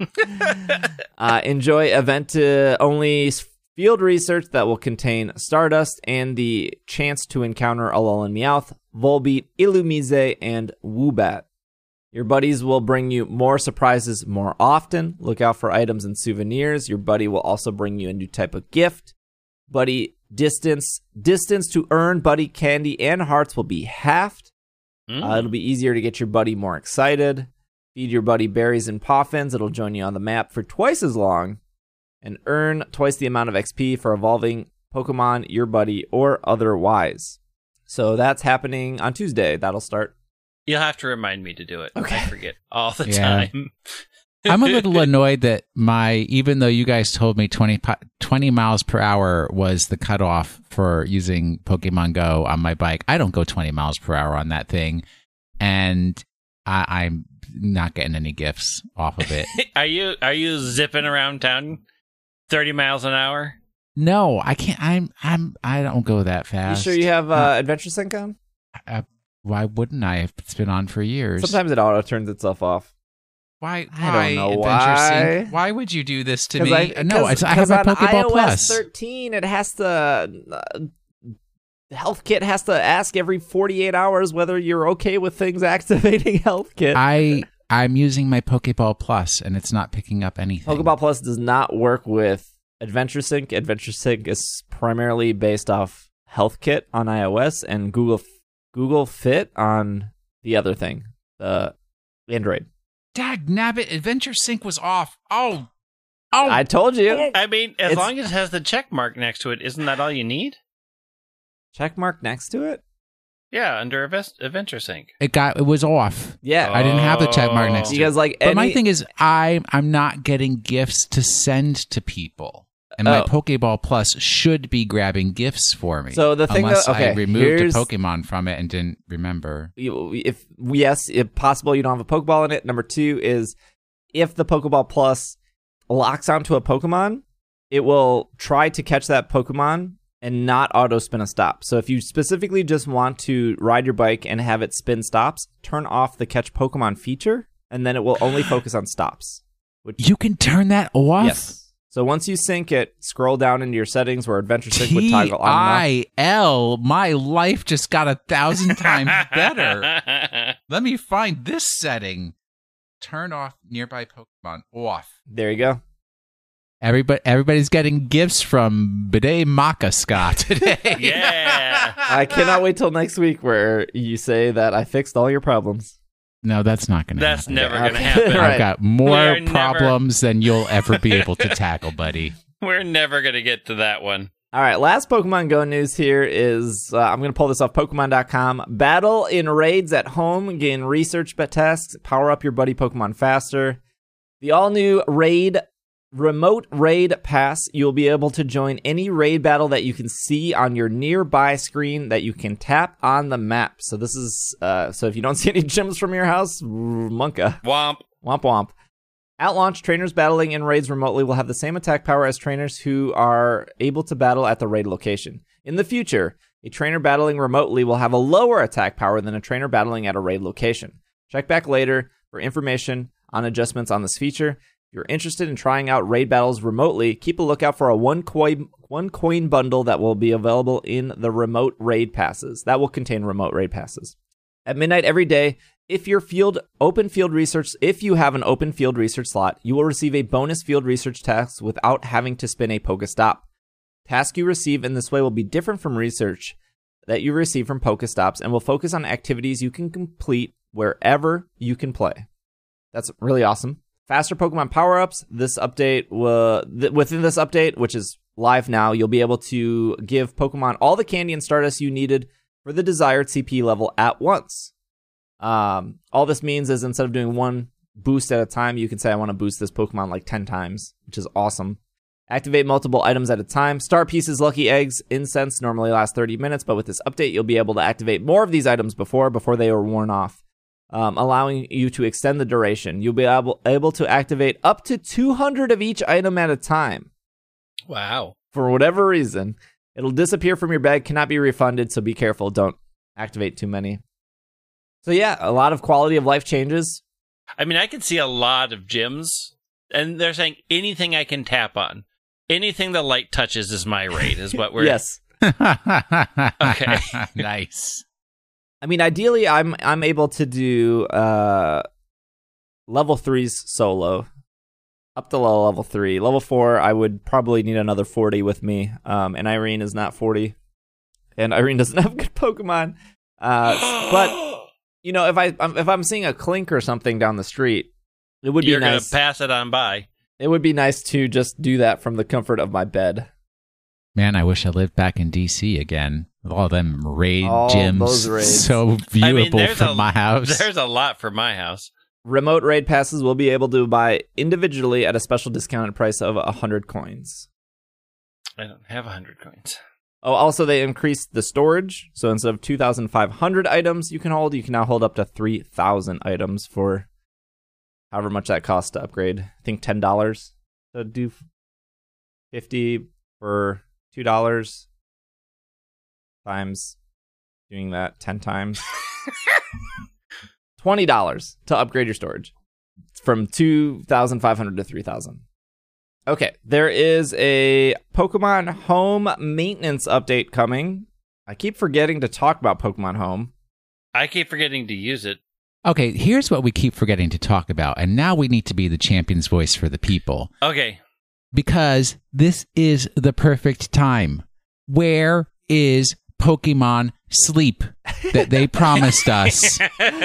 uh, enjoy event-only field research that will contain Stardust and the chance to encounter Alolan Meowth, Volbeat, Illumise, and Woobat. Your buddies will bring you more surprises more often. Look out for items and souvenirs. Your buddy will also bring you a new type of gift. Buddy distance distance to earn buddy candy and hearts will be halved. Mm. Uh, it'll be easier to get your buddy more excited. Feed your buddy berries and poffins. It'll join you on the map for twice as long. And earn twice the amount of X P for evolving Pokemon, your buddy, or otherwise. So that's happening on Tuesday. That'll start. You'll have to remind me to do it. Okay. I forget all the Yeah. time. I'm a little annoyed that my, even though you guys told me twenty, po- twenty miles per hour was the cutoff for using Pokemon Go on my bike, I don't go twenty miles per hour on that thing. And I, I'm not getting any gifts off of it. Are you are you zipping around town thirty miles an hour? No, I can't. I'm, I'm, I don't go that You fast. sure you have uh, Adventure Sync on? Uh, why wouldn't I? It's been on for years. Sometimes it auto turns itself off. Why? I don't Why, know Adventure why. Sync? Why would you do this to 'Cause me? I, Uh, no, 'cause- it's, I have 'cause my on Pokeball iOS Plus. thirteen, it has to. Uh, Health Kit has to ask every forty-eight hours whether you're okay with things activating Health Kit. I I'm using my Pokeball Plus, and it's not picking up anything. Pokeball Plus does not work with Adventure Sync. Adventure Sync is primarily based off Health Kit on iOS and Google Google Fit on the other thing, the Android. Dag nabbit, Adventure Sync was off. Oh, oh! I told you. I mean, as It's- long as it has the check mark next to it, isn't that all you need? Check mark next to it. Yeah, under Avest- Adventure Sync. it got it was off. Yeah. I didn't have the check mark next to You it. guys like? But any- my thing is, I I'm not getting gifts to send to people, and my Oh. Pokeball Plus should be grabbing gifts for me. So the thing unless that- okay, I removed here's- a Pokemon from it and didn't remember. you- if yes, if possible, you don't have a Pokeball in it. Number two is if the Pokeball Plus locks onto a Pokemon, it will try to catch that Pokemon and not auto spin a stop. So if you specifically just want to ride your bike and have it spin stops, turn off the catch Pokemon feature, and then it will only focus on stops. Which You can turn that off. yes. So once you sync it, scroll down into your settings where Adventure Sync would T toggle on and off. I L. My life just got a thousand times better. Let me find this setting. Turn off nearby Pokemon off. There you go. Everybody, everybody's getting gifts from Bidet Maka Scott today. Yeah. I cannot wait till next week where you say that I fixed all your problems. No, that's not going to That's happen. never Okay. going to happen. Right. I've got We more are never- problems than you'll ever be able to tackle, buddy. We're never going to get to that one. All right, last Pokemon Go news here is, uh, I'm going to pull this off Pokemon dot com. Battle in raids at home, gain research tasks, power up your buddy Pokemon faster. The all-new raid, remote raid pass, you'll be able to join any raid battle that you can see on your nearby screen that you can tap on the map. So this is, uh, so if you don't see any gyms from your house, Monka. Womp. Womp womp. At launch, trainers battling in raids remotely will have the same attack power as trainers who are able to battle at the raid location. In the future, a trainer battling remotely will have a lower attack power than a trainer battling at a raid location. Check back later for information on adjustments on this feature. If you're interested in trying out raid battles remotely, keep a lookout for a one coin, one coin bundle that will be available in the remote raid passes. That will contain remote raid passes. At midnight every day, if your field open field research, if you have an open field research slot, you will receive a bonus field research task without having to spin a Pokestop. Tasks you receive in this way will be different from research that you receive from Pokestops and will focus on activities you can complete wherever you can play. That's really awesome. Faster Pokemon power-ups. This update, uh, th- within this update, which is live now, you'll be able to give Pokemon all the candy and Stardust you needed for the desired C P level at once. Um, all this means is instead of doing one boost at a time, you can say, I want to boost this Pokemon like ten times, which is awesome. Activate multiple items at a time. Star Pieces, Lucky Eggs, Incense normally last thirty minutes, but with this update, you'll be able to activate more of these items before, before they are worn off. um, allowing you to extend the duration. You'll be able, able to activate up to two hundred of each item at a time. Wow. For whatever reason, it'll disappear from your bag, cannot be refunded, so be careful. Don't activate too many. So yeah, a lot of quality of life changes. I mean, I can see a lot of gyms, and they're saying anything I can tap on, anything the light touches is my rate, is what we're... Yes. Okay. Nice. I mean, ideally, I'm I'm able to do uh, level threes solo, up to level three. Level four, I would probably need another forty with me, um, and Irene is not forty, and Irene doesn't have good Pokemon. Uh, but you know, if I if I'm seeing a Clink or something down the street, it would be You're nice. going to pass it on by. It would be nice to just do that from the comfort of my bed. Man, I wish I lived back in D C again. All them raid All gyms, those raids. so viewable I mean, there's from a, my house. There's a lot for my house. Remote raid passes will be able to buy individually at a special discounted price of one hundred coins. I don't have one hundred coins. Oh, also they increased the storage. So instead of two thousand five hundred items you can hold, you can now hold up to three thousand items for however much that costs to upgrade. I think ten dollars to do fifty for two dollars times doing that ten times. twenty dollars to upgrade your storage from two thousand five hundred to three thousand. Okay, there is a Pokemon Home maintenance update coming. I keep forgetting to talk about Pokemon Home. I keep forgetting to use it. Okay, here's what we keep forgetting to talk about, and now we need to be the champion's voice for the people. Okay. Because this is the perfect time. Where is Pokemon Sleep that they promised us?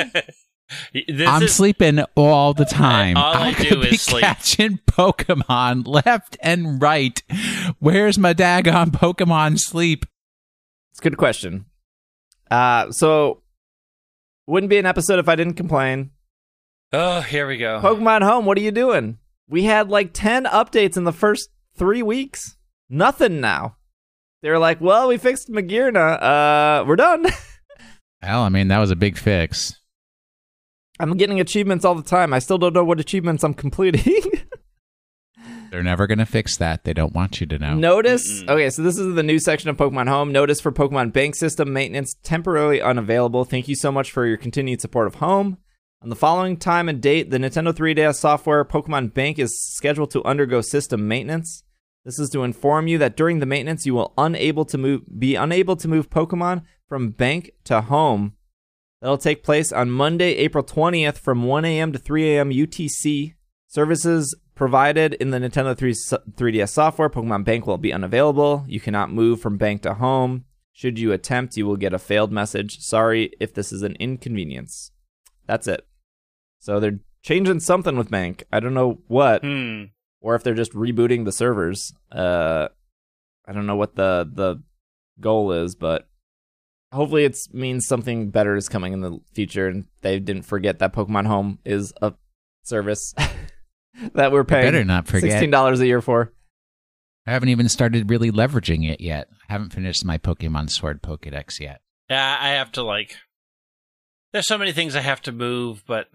This I'm is, sleeping all the time. All I could do is be sleep. catching Pokemon left and right. Where's my daggone Pokemon Sleep? It's a good question. Uh, so, wouldn't be an episode if I didn't complain. Oh, here we go. Pokemon Home, what are you doing? We had like ten updates in the first three weeks. Nothing now. They were like, well, we fixed Magearna. Uh, we're done. Well, I mean, that was a big fix. I'm getting achievements all the time. I still don't know what achievements I'm completing. They're never going to fix that. They don't want you to know. Notice. Mm-mm. Okay, so this is the new section of Pokemon Home. Notice for Pokemon Bank System maintenance temporarily unavailable. Thank you so much for your continued support of Home. On the following time and date, the Nintendo three D S software Pokemon Bank is scheduled to undergo system maintenance. This is to inform you that during the maintenance, you will unable to move, be unable to move Pokemon from Bank to Home. That'll take place on Monday, April twentieth from one a.m. to three a.m. U T C. Services provided in the Nintendo three D S software, Pokemon Bank will be unavailable. You cannot move from Bank to Home. Should you attempt, you will get a failed message. Sorry if this is an inconvenience. That's it. So they're changing something with Bank. I don't know what, Hmm. or if they're just rebooting the servers. Uh, I don't know what the the goal is, but hopefully it means something better is coming in the future, and they didn't forget that Pokemon Home is a service that we're paying better not forget. sixteen dollars a year for. I haven't even started really leveraging it yet. I haven't finished my Pokemon Sword Pokedex yet. Yeah, I have to, like... There's so many things I have to move, but...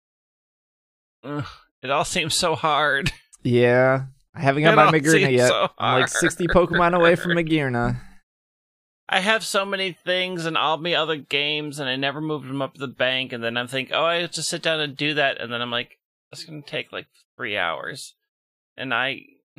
Ugh, it all seems so hard. Yeah, I haven't got It my all Magearna seems yet. so I'm like hard. sixty Pokemon away from Magearna. I have so many things and all my other games, and I never moved them up to the bank, and then I'm thinking, oh, I have to sit down and do that, and then I'm like, it's going to take like three hours. And I...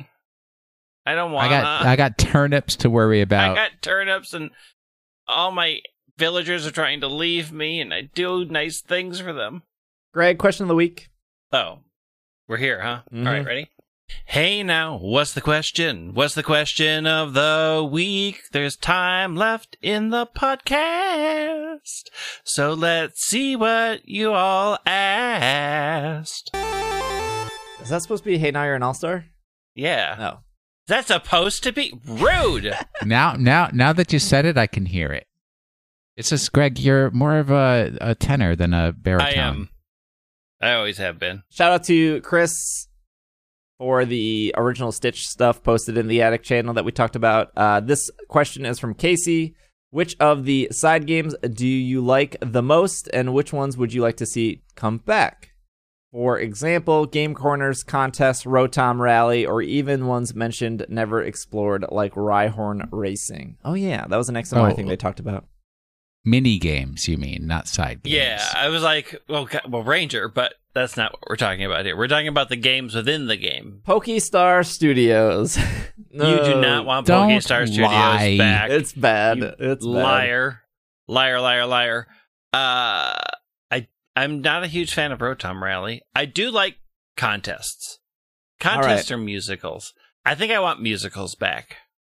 I don't want I got I got turnips to worry about. I got turnips, and all my villagers are trying to leave me, and I do nice things for them. Greg, question of the week. Oh, we're here, huh? Mhm. All right, ready? Hey now, what's the question? What's the question of the week? There's time left in the podcast, so let's see what you all asked. Is that supposed to be Hey Now You're an All-Star? Yeah. No. That's supposed to be rude. Now, now, now that you said it, I can hear it. It's just, Greg, you're more of a, a tenor than a baritone. I am. I always have been. Shout out to Chris for the original Stitch stuff posted in the Attic channel that we talked about. Uh, this question is from Casey. Which of the side games do you like the most, and which ones would you like to see come back? For example, Game Corners, Contest, Rotom Rally, or even ones mentioned never explored like Rhyhorn Racing. Oh yeah, that was an X and Y Oh. thing they talked about. Mini games, you mean, not side games. Yeah, I was like, well, ca- well, Ranger, but that's not what we're talking about here. We're talking about the games within the game. Pokestar Studios. No, You do not want Don't Pokestar Studios lie. back. It's bad. You It's bad. liar, liar, liar, liar. Uh, I I'm not a huge fan of Rotom Rally. I do like contests. Contests are musicals. I think I want musicals back.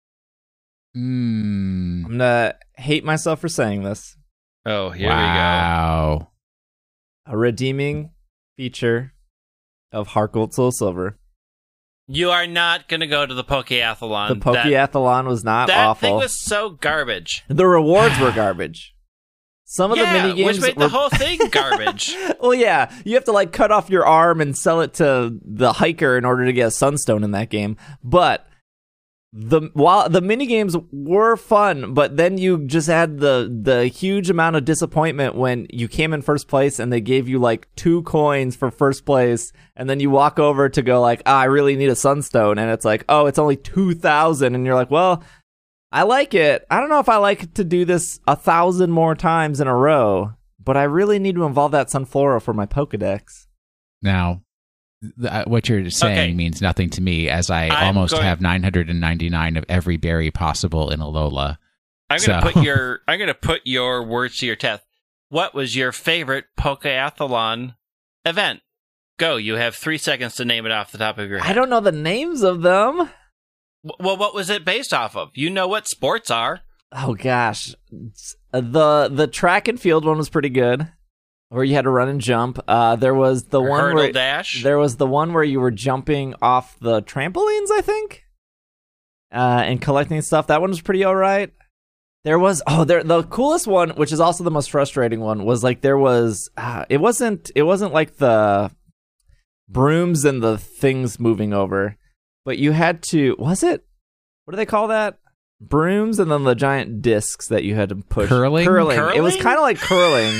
Mm, I'm gonna hate myself for saying this. Oh, here wow. A redeeming feature of Heart Gold Soul Silver. we go. You are not going to go to the Pokeathlon. The That- Pokeathlon was not that awful. thing was so garbage. The rewards were garbage. Some of yeah, the mini games which made were... the whole thing garbage. Well, yeah, you have to like cut off your arm and sell it to the hiker in order to get a sunstone in that game. But the while the mini games were fun, but then you just had the the huge amount of disappointment when you came in first place and they gave you like two coins for first place, and then you walk over to go like, ah, I really need a sunstone, and it's like, oh, it's only two thousand, and you're like, well, I like it. I don't know if I like to do this a thousand more times in a row, but I really need to involve that Sunflora for my Pokedex. Now, th- uh, what you're saying Okay. means nothing to me, as I I'm almost going- have nine hundred ninety-nine of every berry possible in Alola. I'm gonna So- put your I'm gonna put your words to your test. What was your favorite Pokeathlon event? Go. You have three seconds to name it off the top of your head. I don't know the names of them. W- Well, what was it based off of? You know what sports are. Oh gosh, the the track and field one was pretty good, where you had to run and jump. Uh, there was the one Hurdle where dash. there was the one where you were jumping off the trampolines, I think, uh, and collecting stuff. That one was pretty alright. There was oh, there the coolest one, which is also the most frustrating one, was like there was uh, it wasn't it wasn't like the brooms and the things moving over, but you had to was it what do they call that? Brooms and then the giant discs that you had to push. Curling? Curling. It was Curling? kind of like curling.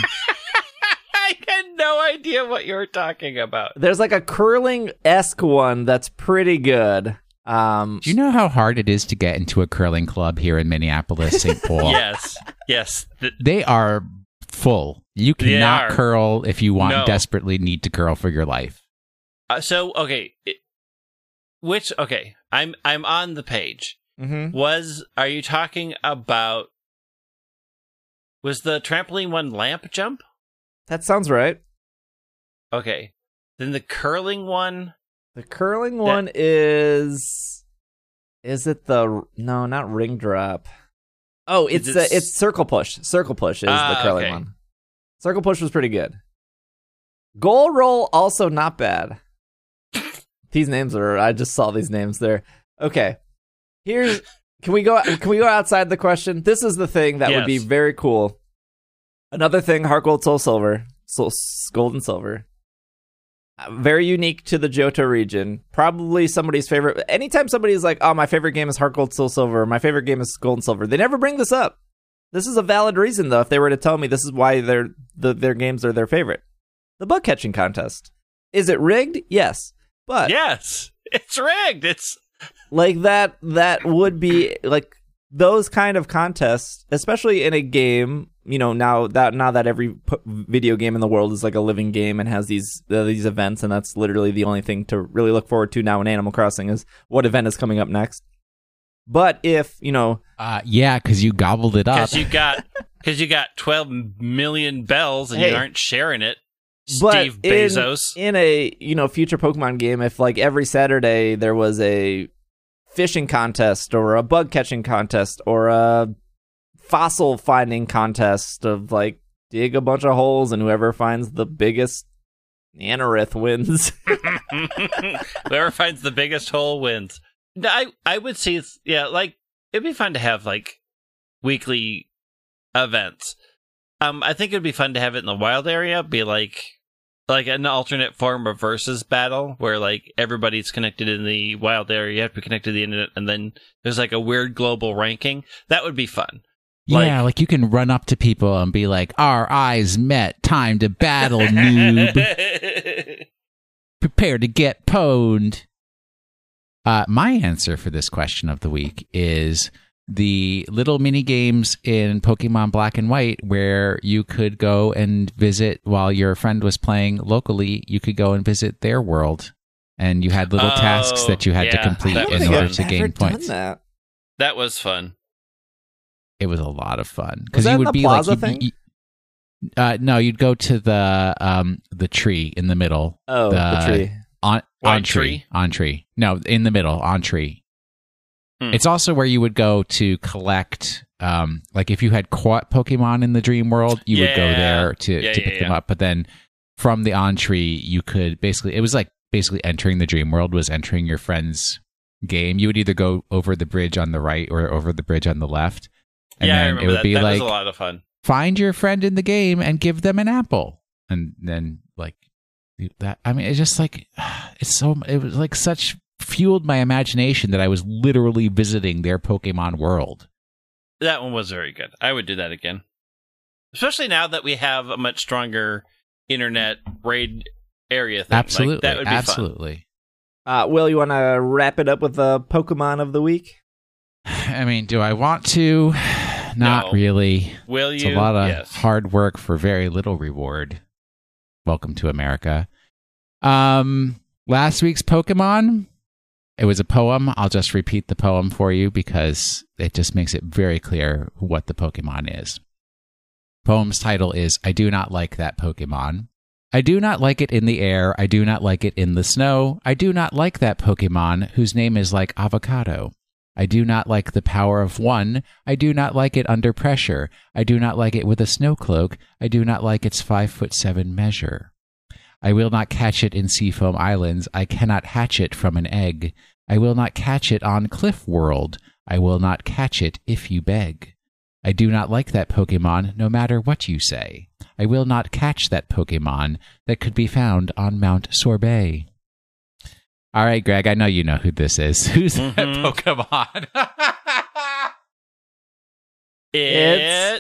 I had no idea what you were talking about. There's like a curling-esque one that's pretty good. Um, Do you know how hard it is to get into a curling club here in Minneapolis, Saint Paul? Yes, yes. Th- They are full. You They cannot are. curl if you want No. desperately need to curl for your life. uh, so okay, it, which okay, I'm I'm on the page. mhm. Was are you talking about? Was the trampoline one lamp jump? That sounds right. Okay, then the curling one. The curling one is... Is it the... No, not ring drop. Oh, it's Is the, it s- it's circle push. Circle push is Ah, the curling okay. one. Circle push was pretty good. Goal roll, also not bad. These names are... I just saw these names there. Okay. Here's... Can we go Can we go outside the question? This is the thing that would be Yes. very cool. Another thing, Heart Gold, Soul Silver. Soul, Gold and Silver. Uh, Very unique to the Johto region. Probably somebody's favorite. Anytime somebody's like, oh, my favorite game is Heart Gold, Soul Silver, my favorite game is Gold and Silver, they never bring this up. This is a valid reason, though, if they were to tell me this is why their the, their games are their favorite. The bug catching contest. Is it rigged? Yes. But Yes, it's rigged. It's like that that would be like those kind of contests, especially in a game, you know, now that now that every p- video game in the world is like a living game and has these uh, these events, and that's literally the only thing to really look forward to now in Animal Crossing is what event is coming up next. But if, you know, Uh, yeah, because you gobbled it up. because you got because you got twelve million bells and Hey. you aren't sharing it. but Steve in, Bezos. in a, you know, future Pokemon game, if like every Saturday there was a fishing contest or a bug catching contest or a fossil finding contest of like dig a bunch of holes and whoever finds the biggest Anorith wins. Whoever finds the biggest hole wins. No, I I would see it's yeah, like it'd be fun to have like weekly events. Um, I think it'd be fun to have it in the wild area, be like like an alternate form of versus battle where like everybody's connected in the wild area, you have to be connected to the internet, and then there's like a weird global ranking. That would be fun. Yeah, like you can run up to people and be like, "Our eyes met. Time to battle, noob. Prepare to get pwned." Uh, my answer for this question of the week is the little mini games in Pokemon Black and White where you could go and visit while your friend was playing locally. You could go and visit their world, and you had little Oh, tasks that you had to yeah, complete that was in fun. order to gain Never done points. that. That was fun. It was a lot of fun Was that you in would the be plaza like, you- thing? you- uh, no, you'd go to the um the tree in the middle. Oh, the, The- tree. On White on tree. tree? on tree. No, in the middle on tree. Hmm. It's also where you would go to collect. Um, like if you had caught Pokemon in the Dream World, you would go Yeah. there to Yeah, to yeah, pick them yeah. up. But then from the on tree, you could basically. It was like basically entering the Dream World was entering your friend's game. You would either go over the bridge on the right or over the bridge on the left, and yeah, I then remember it would that. be that like was a lot of fun. find your friend in the game and give them an apple, and then like that. I mean, it's just like it's so. It was like such fueled my imagination that I was literally visiting their Pokemon world. That one was very good. I would do that again. Especially now that we have a much stronger internet raid area thing. Absolutely, Like, that would be fun. absolutely. Uh, Will, you want to wrap it up with the Pokemon of the week? I mean, do I want to? Not No. really. Will It's you? a lot of Yes. hard work for very little reward. Welcome to America. Um, last week's Pokemon, it was a poem. I'll just repeat the poem for you because it just makes it very clear what the Pokemon is. Poem's title is I Do Not Like That Pokemon. I do not like it in the air. I do not like it in the snow. I do not like that Pokemon whose name is like avocado. I do not like the power of one. I do not like it under pressure. I do not like it with a snow cloak. I do not like its five foot seven measure. I will not catch it in Seafoam Islands. I cannot hatch it from an egg. I will not catch it on Cliff World. I will not catch it if you beg. I do not like that Pokemon, no matter what you say. I will not catch that Pokemon that could be found on Mount Sorbet. All right, Greg, I know you know who this is. Who's that Mhm. Pokemon? It.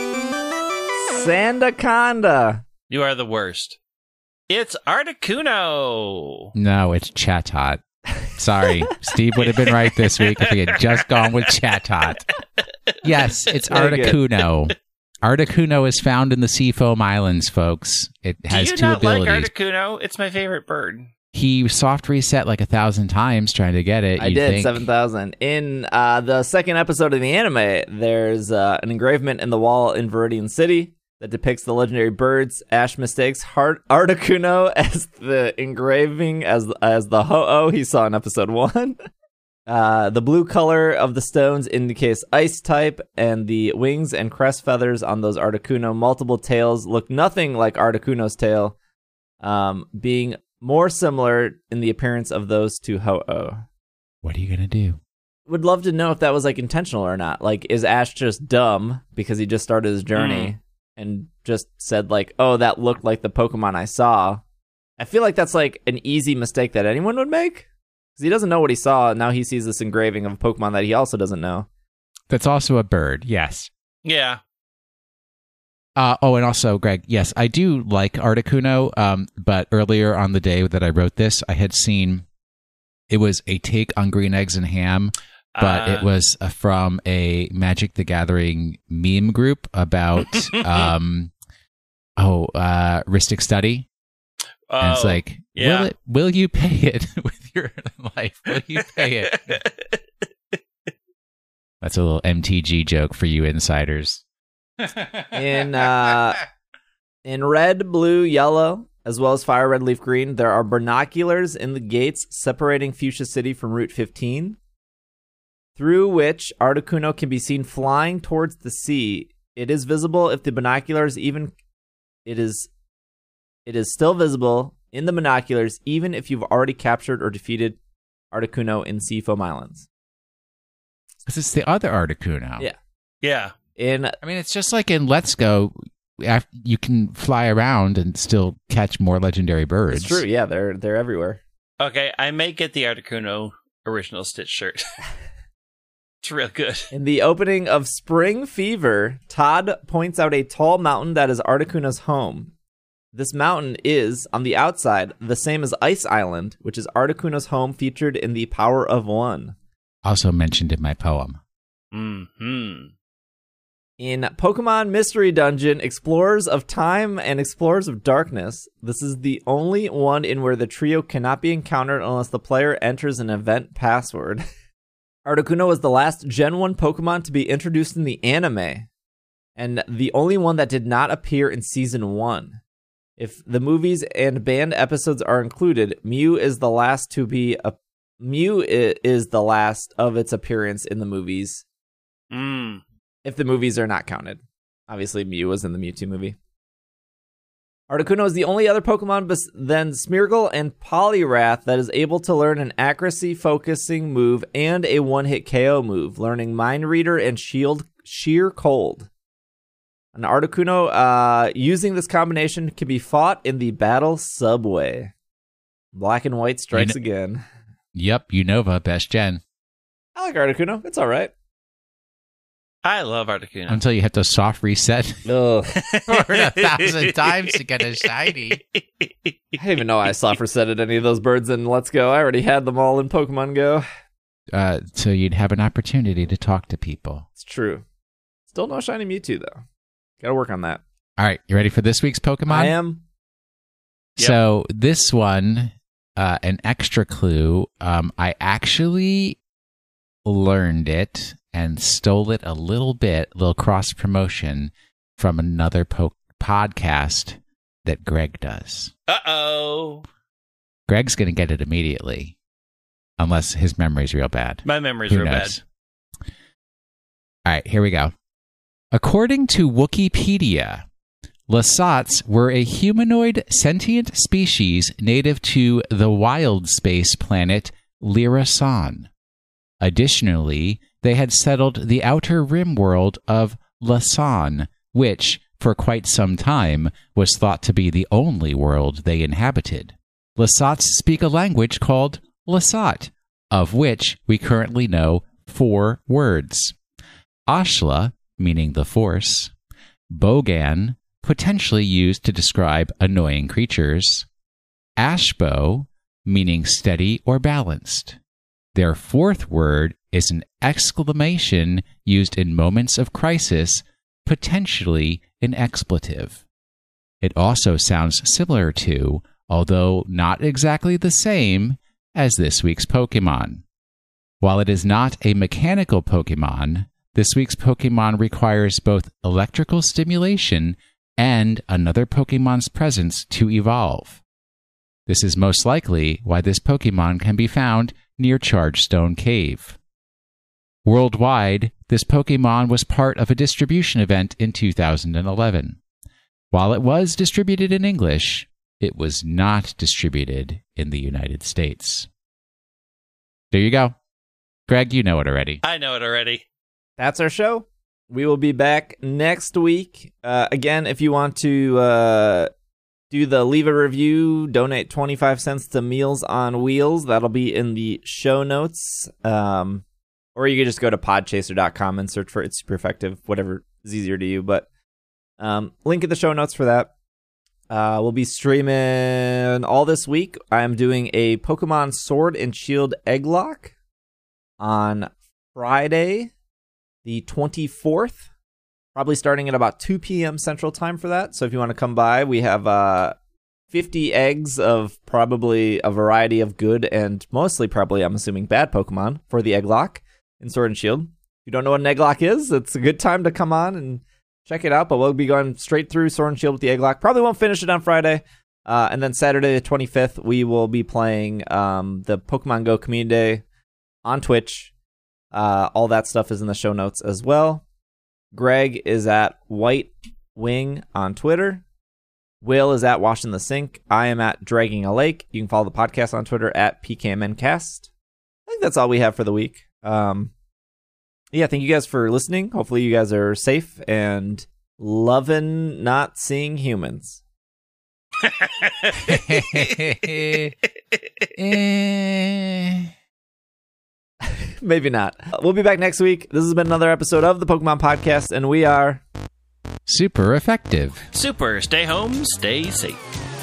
Sandaconda. You are the worst. It's Articuno. No, it's Chatot. Sorry, Steve would have been right this week if he had just gone with Chatot. Yes, it's Very good. Articuno. Articuno is found in the Seafoam Islands, folks. It has Do you two not abilities. like Articuno? It's my favorite bird. He soft reset like a thousand times trying to get it. I you did, think. seven thousand. In uh, the second episode of the anime, there's uh, an engravement in the wall in Viridian City that depicts the legendary birds. Ash mistakes Heart- Articuno as the engraving as as the Ho-Oh he saw in episode one. Uh, the blue color of the stones indicates ice type, and the wings and crest feathers on those Articuno multiple tails look nothing like Articuno's tail, um, being more similar in the appearance of those two Ho-Oh. What are you gonna do? Would love to know if that was like intentional or not. Like, is Ash just dumb because he just started his journey and just said like, "Oh, that looked like the Pokemon I saw"? I feel like that's like an easy mistake that anyone would make because he doesn't know what he saw. And now he sees this engraving of a Pokemon that he also doesn't know. That's also a bird. Yes. Yeah. Uh, oh, and also, Greg, yes, I do like Articuno, um, but earlier on the day that I wrote this, I had seen it was a take on Green Eggs and Ham, but Uh, it was uh, from a Magic the Gathering meme group about, um, oh, uh, Ristic Study. And it's oh, like, yeah. will it? Will you pay it with your life? Will you pay it? That's a little M T G joke for you insiders. In uh, in red, blue, yellow, as well as fire red, leaf green, there are binoculars in the gates separating Fuchsia City from Route fifteen, through which Articuno can be seen flying towards the sea. It is visible if the binoculars even it is it is still visible in the binoculars even if you've already captured or defeated Articuno in Seafoam Islands. Because it's the other Articuno. Yeah. yeah. In I mean, it's just like in Let's Go, af- you can fly around and still catch more legendary birds. it's true, yeah, they're they're everywhere. Okay, I may get the Articuno original Stitch shirt. It's real good. In the opening of Spring Fever, Todd points out a tall mountain that is Articuno's home. This mountain is, on the outside, the same as Ice Island, which is Articuno's home featured in The Power of One. Also mentioned in my poem. Mm-hmm. In Pokemon Mystery Dungeon, Explorers of Time and Explorers of Darkness, this is the only one in where the trio cannot be encountered unless the player enters an event password. Articuno was the last Gen one Pokemon to be introduced in the anime, and the only one that did not appear in Season one. If the movies and banned episodes are included, Mew is the last to be a Mew i- is the last of its appearance in the movies. Mm. If the movies are not counted. Obviously, Mew was in the Mewtwo movie. Articuno is the only other Pokemon bes- than Smeargle and Poliwrath that is able to learn an accuracy-focusing move and a one-hit K O move, learning Mind Reader and Shield Sheer Cold. An Articuno uh, using this combination can be fought in the Battle Subway. Black and White strikes You again. Yep, Unova, best gen. I like Articuno. It's all right. I love Articuno. Until you have to soft reset Ugh. for a thousand times to get a shiny. I didn't even know I soft resetted any of those birds in Let's Go. I already had them all in Pokemon Go. Uh, so you'd have an opportunity to talk to people. It's true. Still no shiny Mewtwo, though. Gotta work on that. All right, you ready for this week's Pokemon? I am. Yep. So this one, uh, an extra clue. Um, I actually learned it and stole it a little bit, a little cross promotion from another po- podcast that Greg does. Uh-oh. Greg's going to get it immediately, unless his memory's real bad. My memory's Who real knows? bad. All right, here we go. According to Wikipedia, Lasats were a humanoid sentient species native to the wild space planet Lyrasan. Additionally, they had settled the outer rim world of Lasan, which, for quite some time, was thought to be the only world they inhabited. Lasats speak a language called Lasat, of which we currently know four words. Ashla, meaning the Force, Bogan, potentially used to describe annoying creatures, Ashbo, meaning steady or balanced. Their fourth word is an exclamation used in moments of crisis, potentially an expletive. It also sounds similar to, although not exactly the same, as this week's Pokemon. While it is not a mechanical Pokemon, this week's Pokemon requires both electrical stimulation and another Pokemon's presence to evolve. This is most likely why this Pokemon can be found near Chargestone Cave. Worldwide, this Pokemon was part of a distribution event in two thousand eleven. While it was distributed in English, it was not distributed in the United States. There you go. Greg, you know it already. I know it already. That's our show. We will be back next week. Uh, again, if you want to uh, do the leave a review, donate twenty-five cents to Meals on Wheels. That'll be in the show notes. Um, or you can just go to podchaser dot com and search for It's Super Effective, whatever is easier to you. But um, link in the show notes for that. Uh, we'll be streaming all this week. I'm doing a Pokemon Sword and Shield Egglock on Friday, the twenty-fourth, probably starting at about two p.m. Central Time for that. So if you want to come by, we have uh, fifty eggs of probably a variety of good and mostly probably, I'm assuming, bad Pokemon for the Egglock in Sword and Shield. If you don't know what an Egglock is, it's a good time to come on and check it out. But we'll be going straight through Sword and Shield with the Egglock. Probably won't finish it on Friday. Uh, and then Saturday the twenty-fifth, we will be playing um, the Pokemon Go Community Day on Twitch. Uh, all that stuff is in the show notes as well. Greg is at White Wing on Twitter. Will is at Washing the Sink. I am at Dragging a Lake. You can follow the podcast on Twitter at P K M N Cast. I think that's all we have for the week. Um, yeah, thank you guys for listening. Hopefully you guys are safe and loving not seeing humans. Eh. Maybe not. We'll be back next week. This has been another episode of the Pokemon Podcast, and we are super effective. Super. Stay home. Stay safe.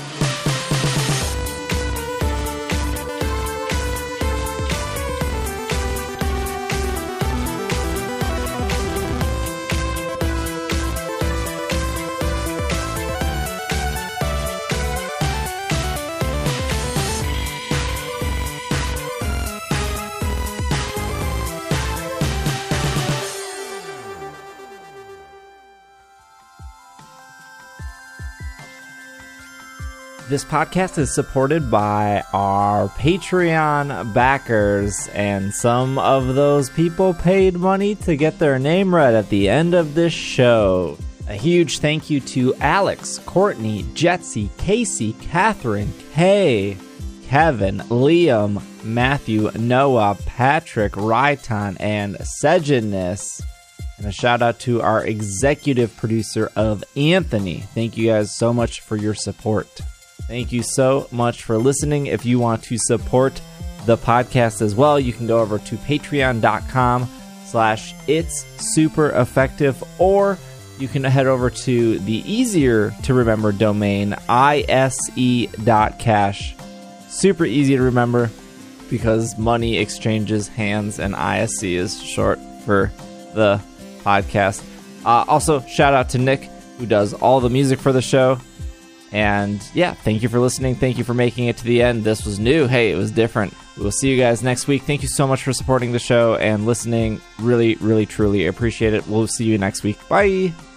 This podcast is supported by our Patreon backers, and some of those people paid money to get their name read at the end of this show. A huge thank you to Alex, Courtney, Jetsy, Casey, Catherine, Kay, Kevin, Liam, Matthew, Noah, Patrick, Ryton, and Sejanus. And a shout out to our executive producer of Anthony. Thank you guys so much for your support. Thank you so much for listening. If you want to support the podcast as well, you can go over to patreon.com slash it's super effective, or you can head over to the easier to remember domain, ise dot cash. Super easy to remember because money exchanges hands, and I S C is short for the podcast. Uh, also, shout out to Nick, who does all the music for the show. And yeah, thank you for listening. Thank you for making it to the end. This was new. Hey, it was different. We'll see you guys next week. Thank you so much for supporting the show and listening. Really, really, truly appreciate it. We'll see you next week. Bye.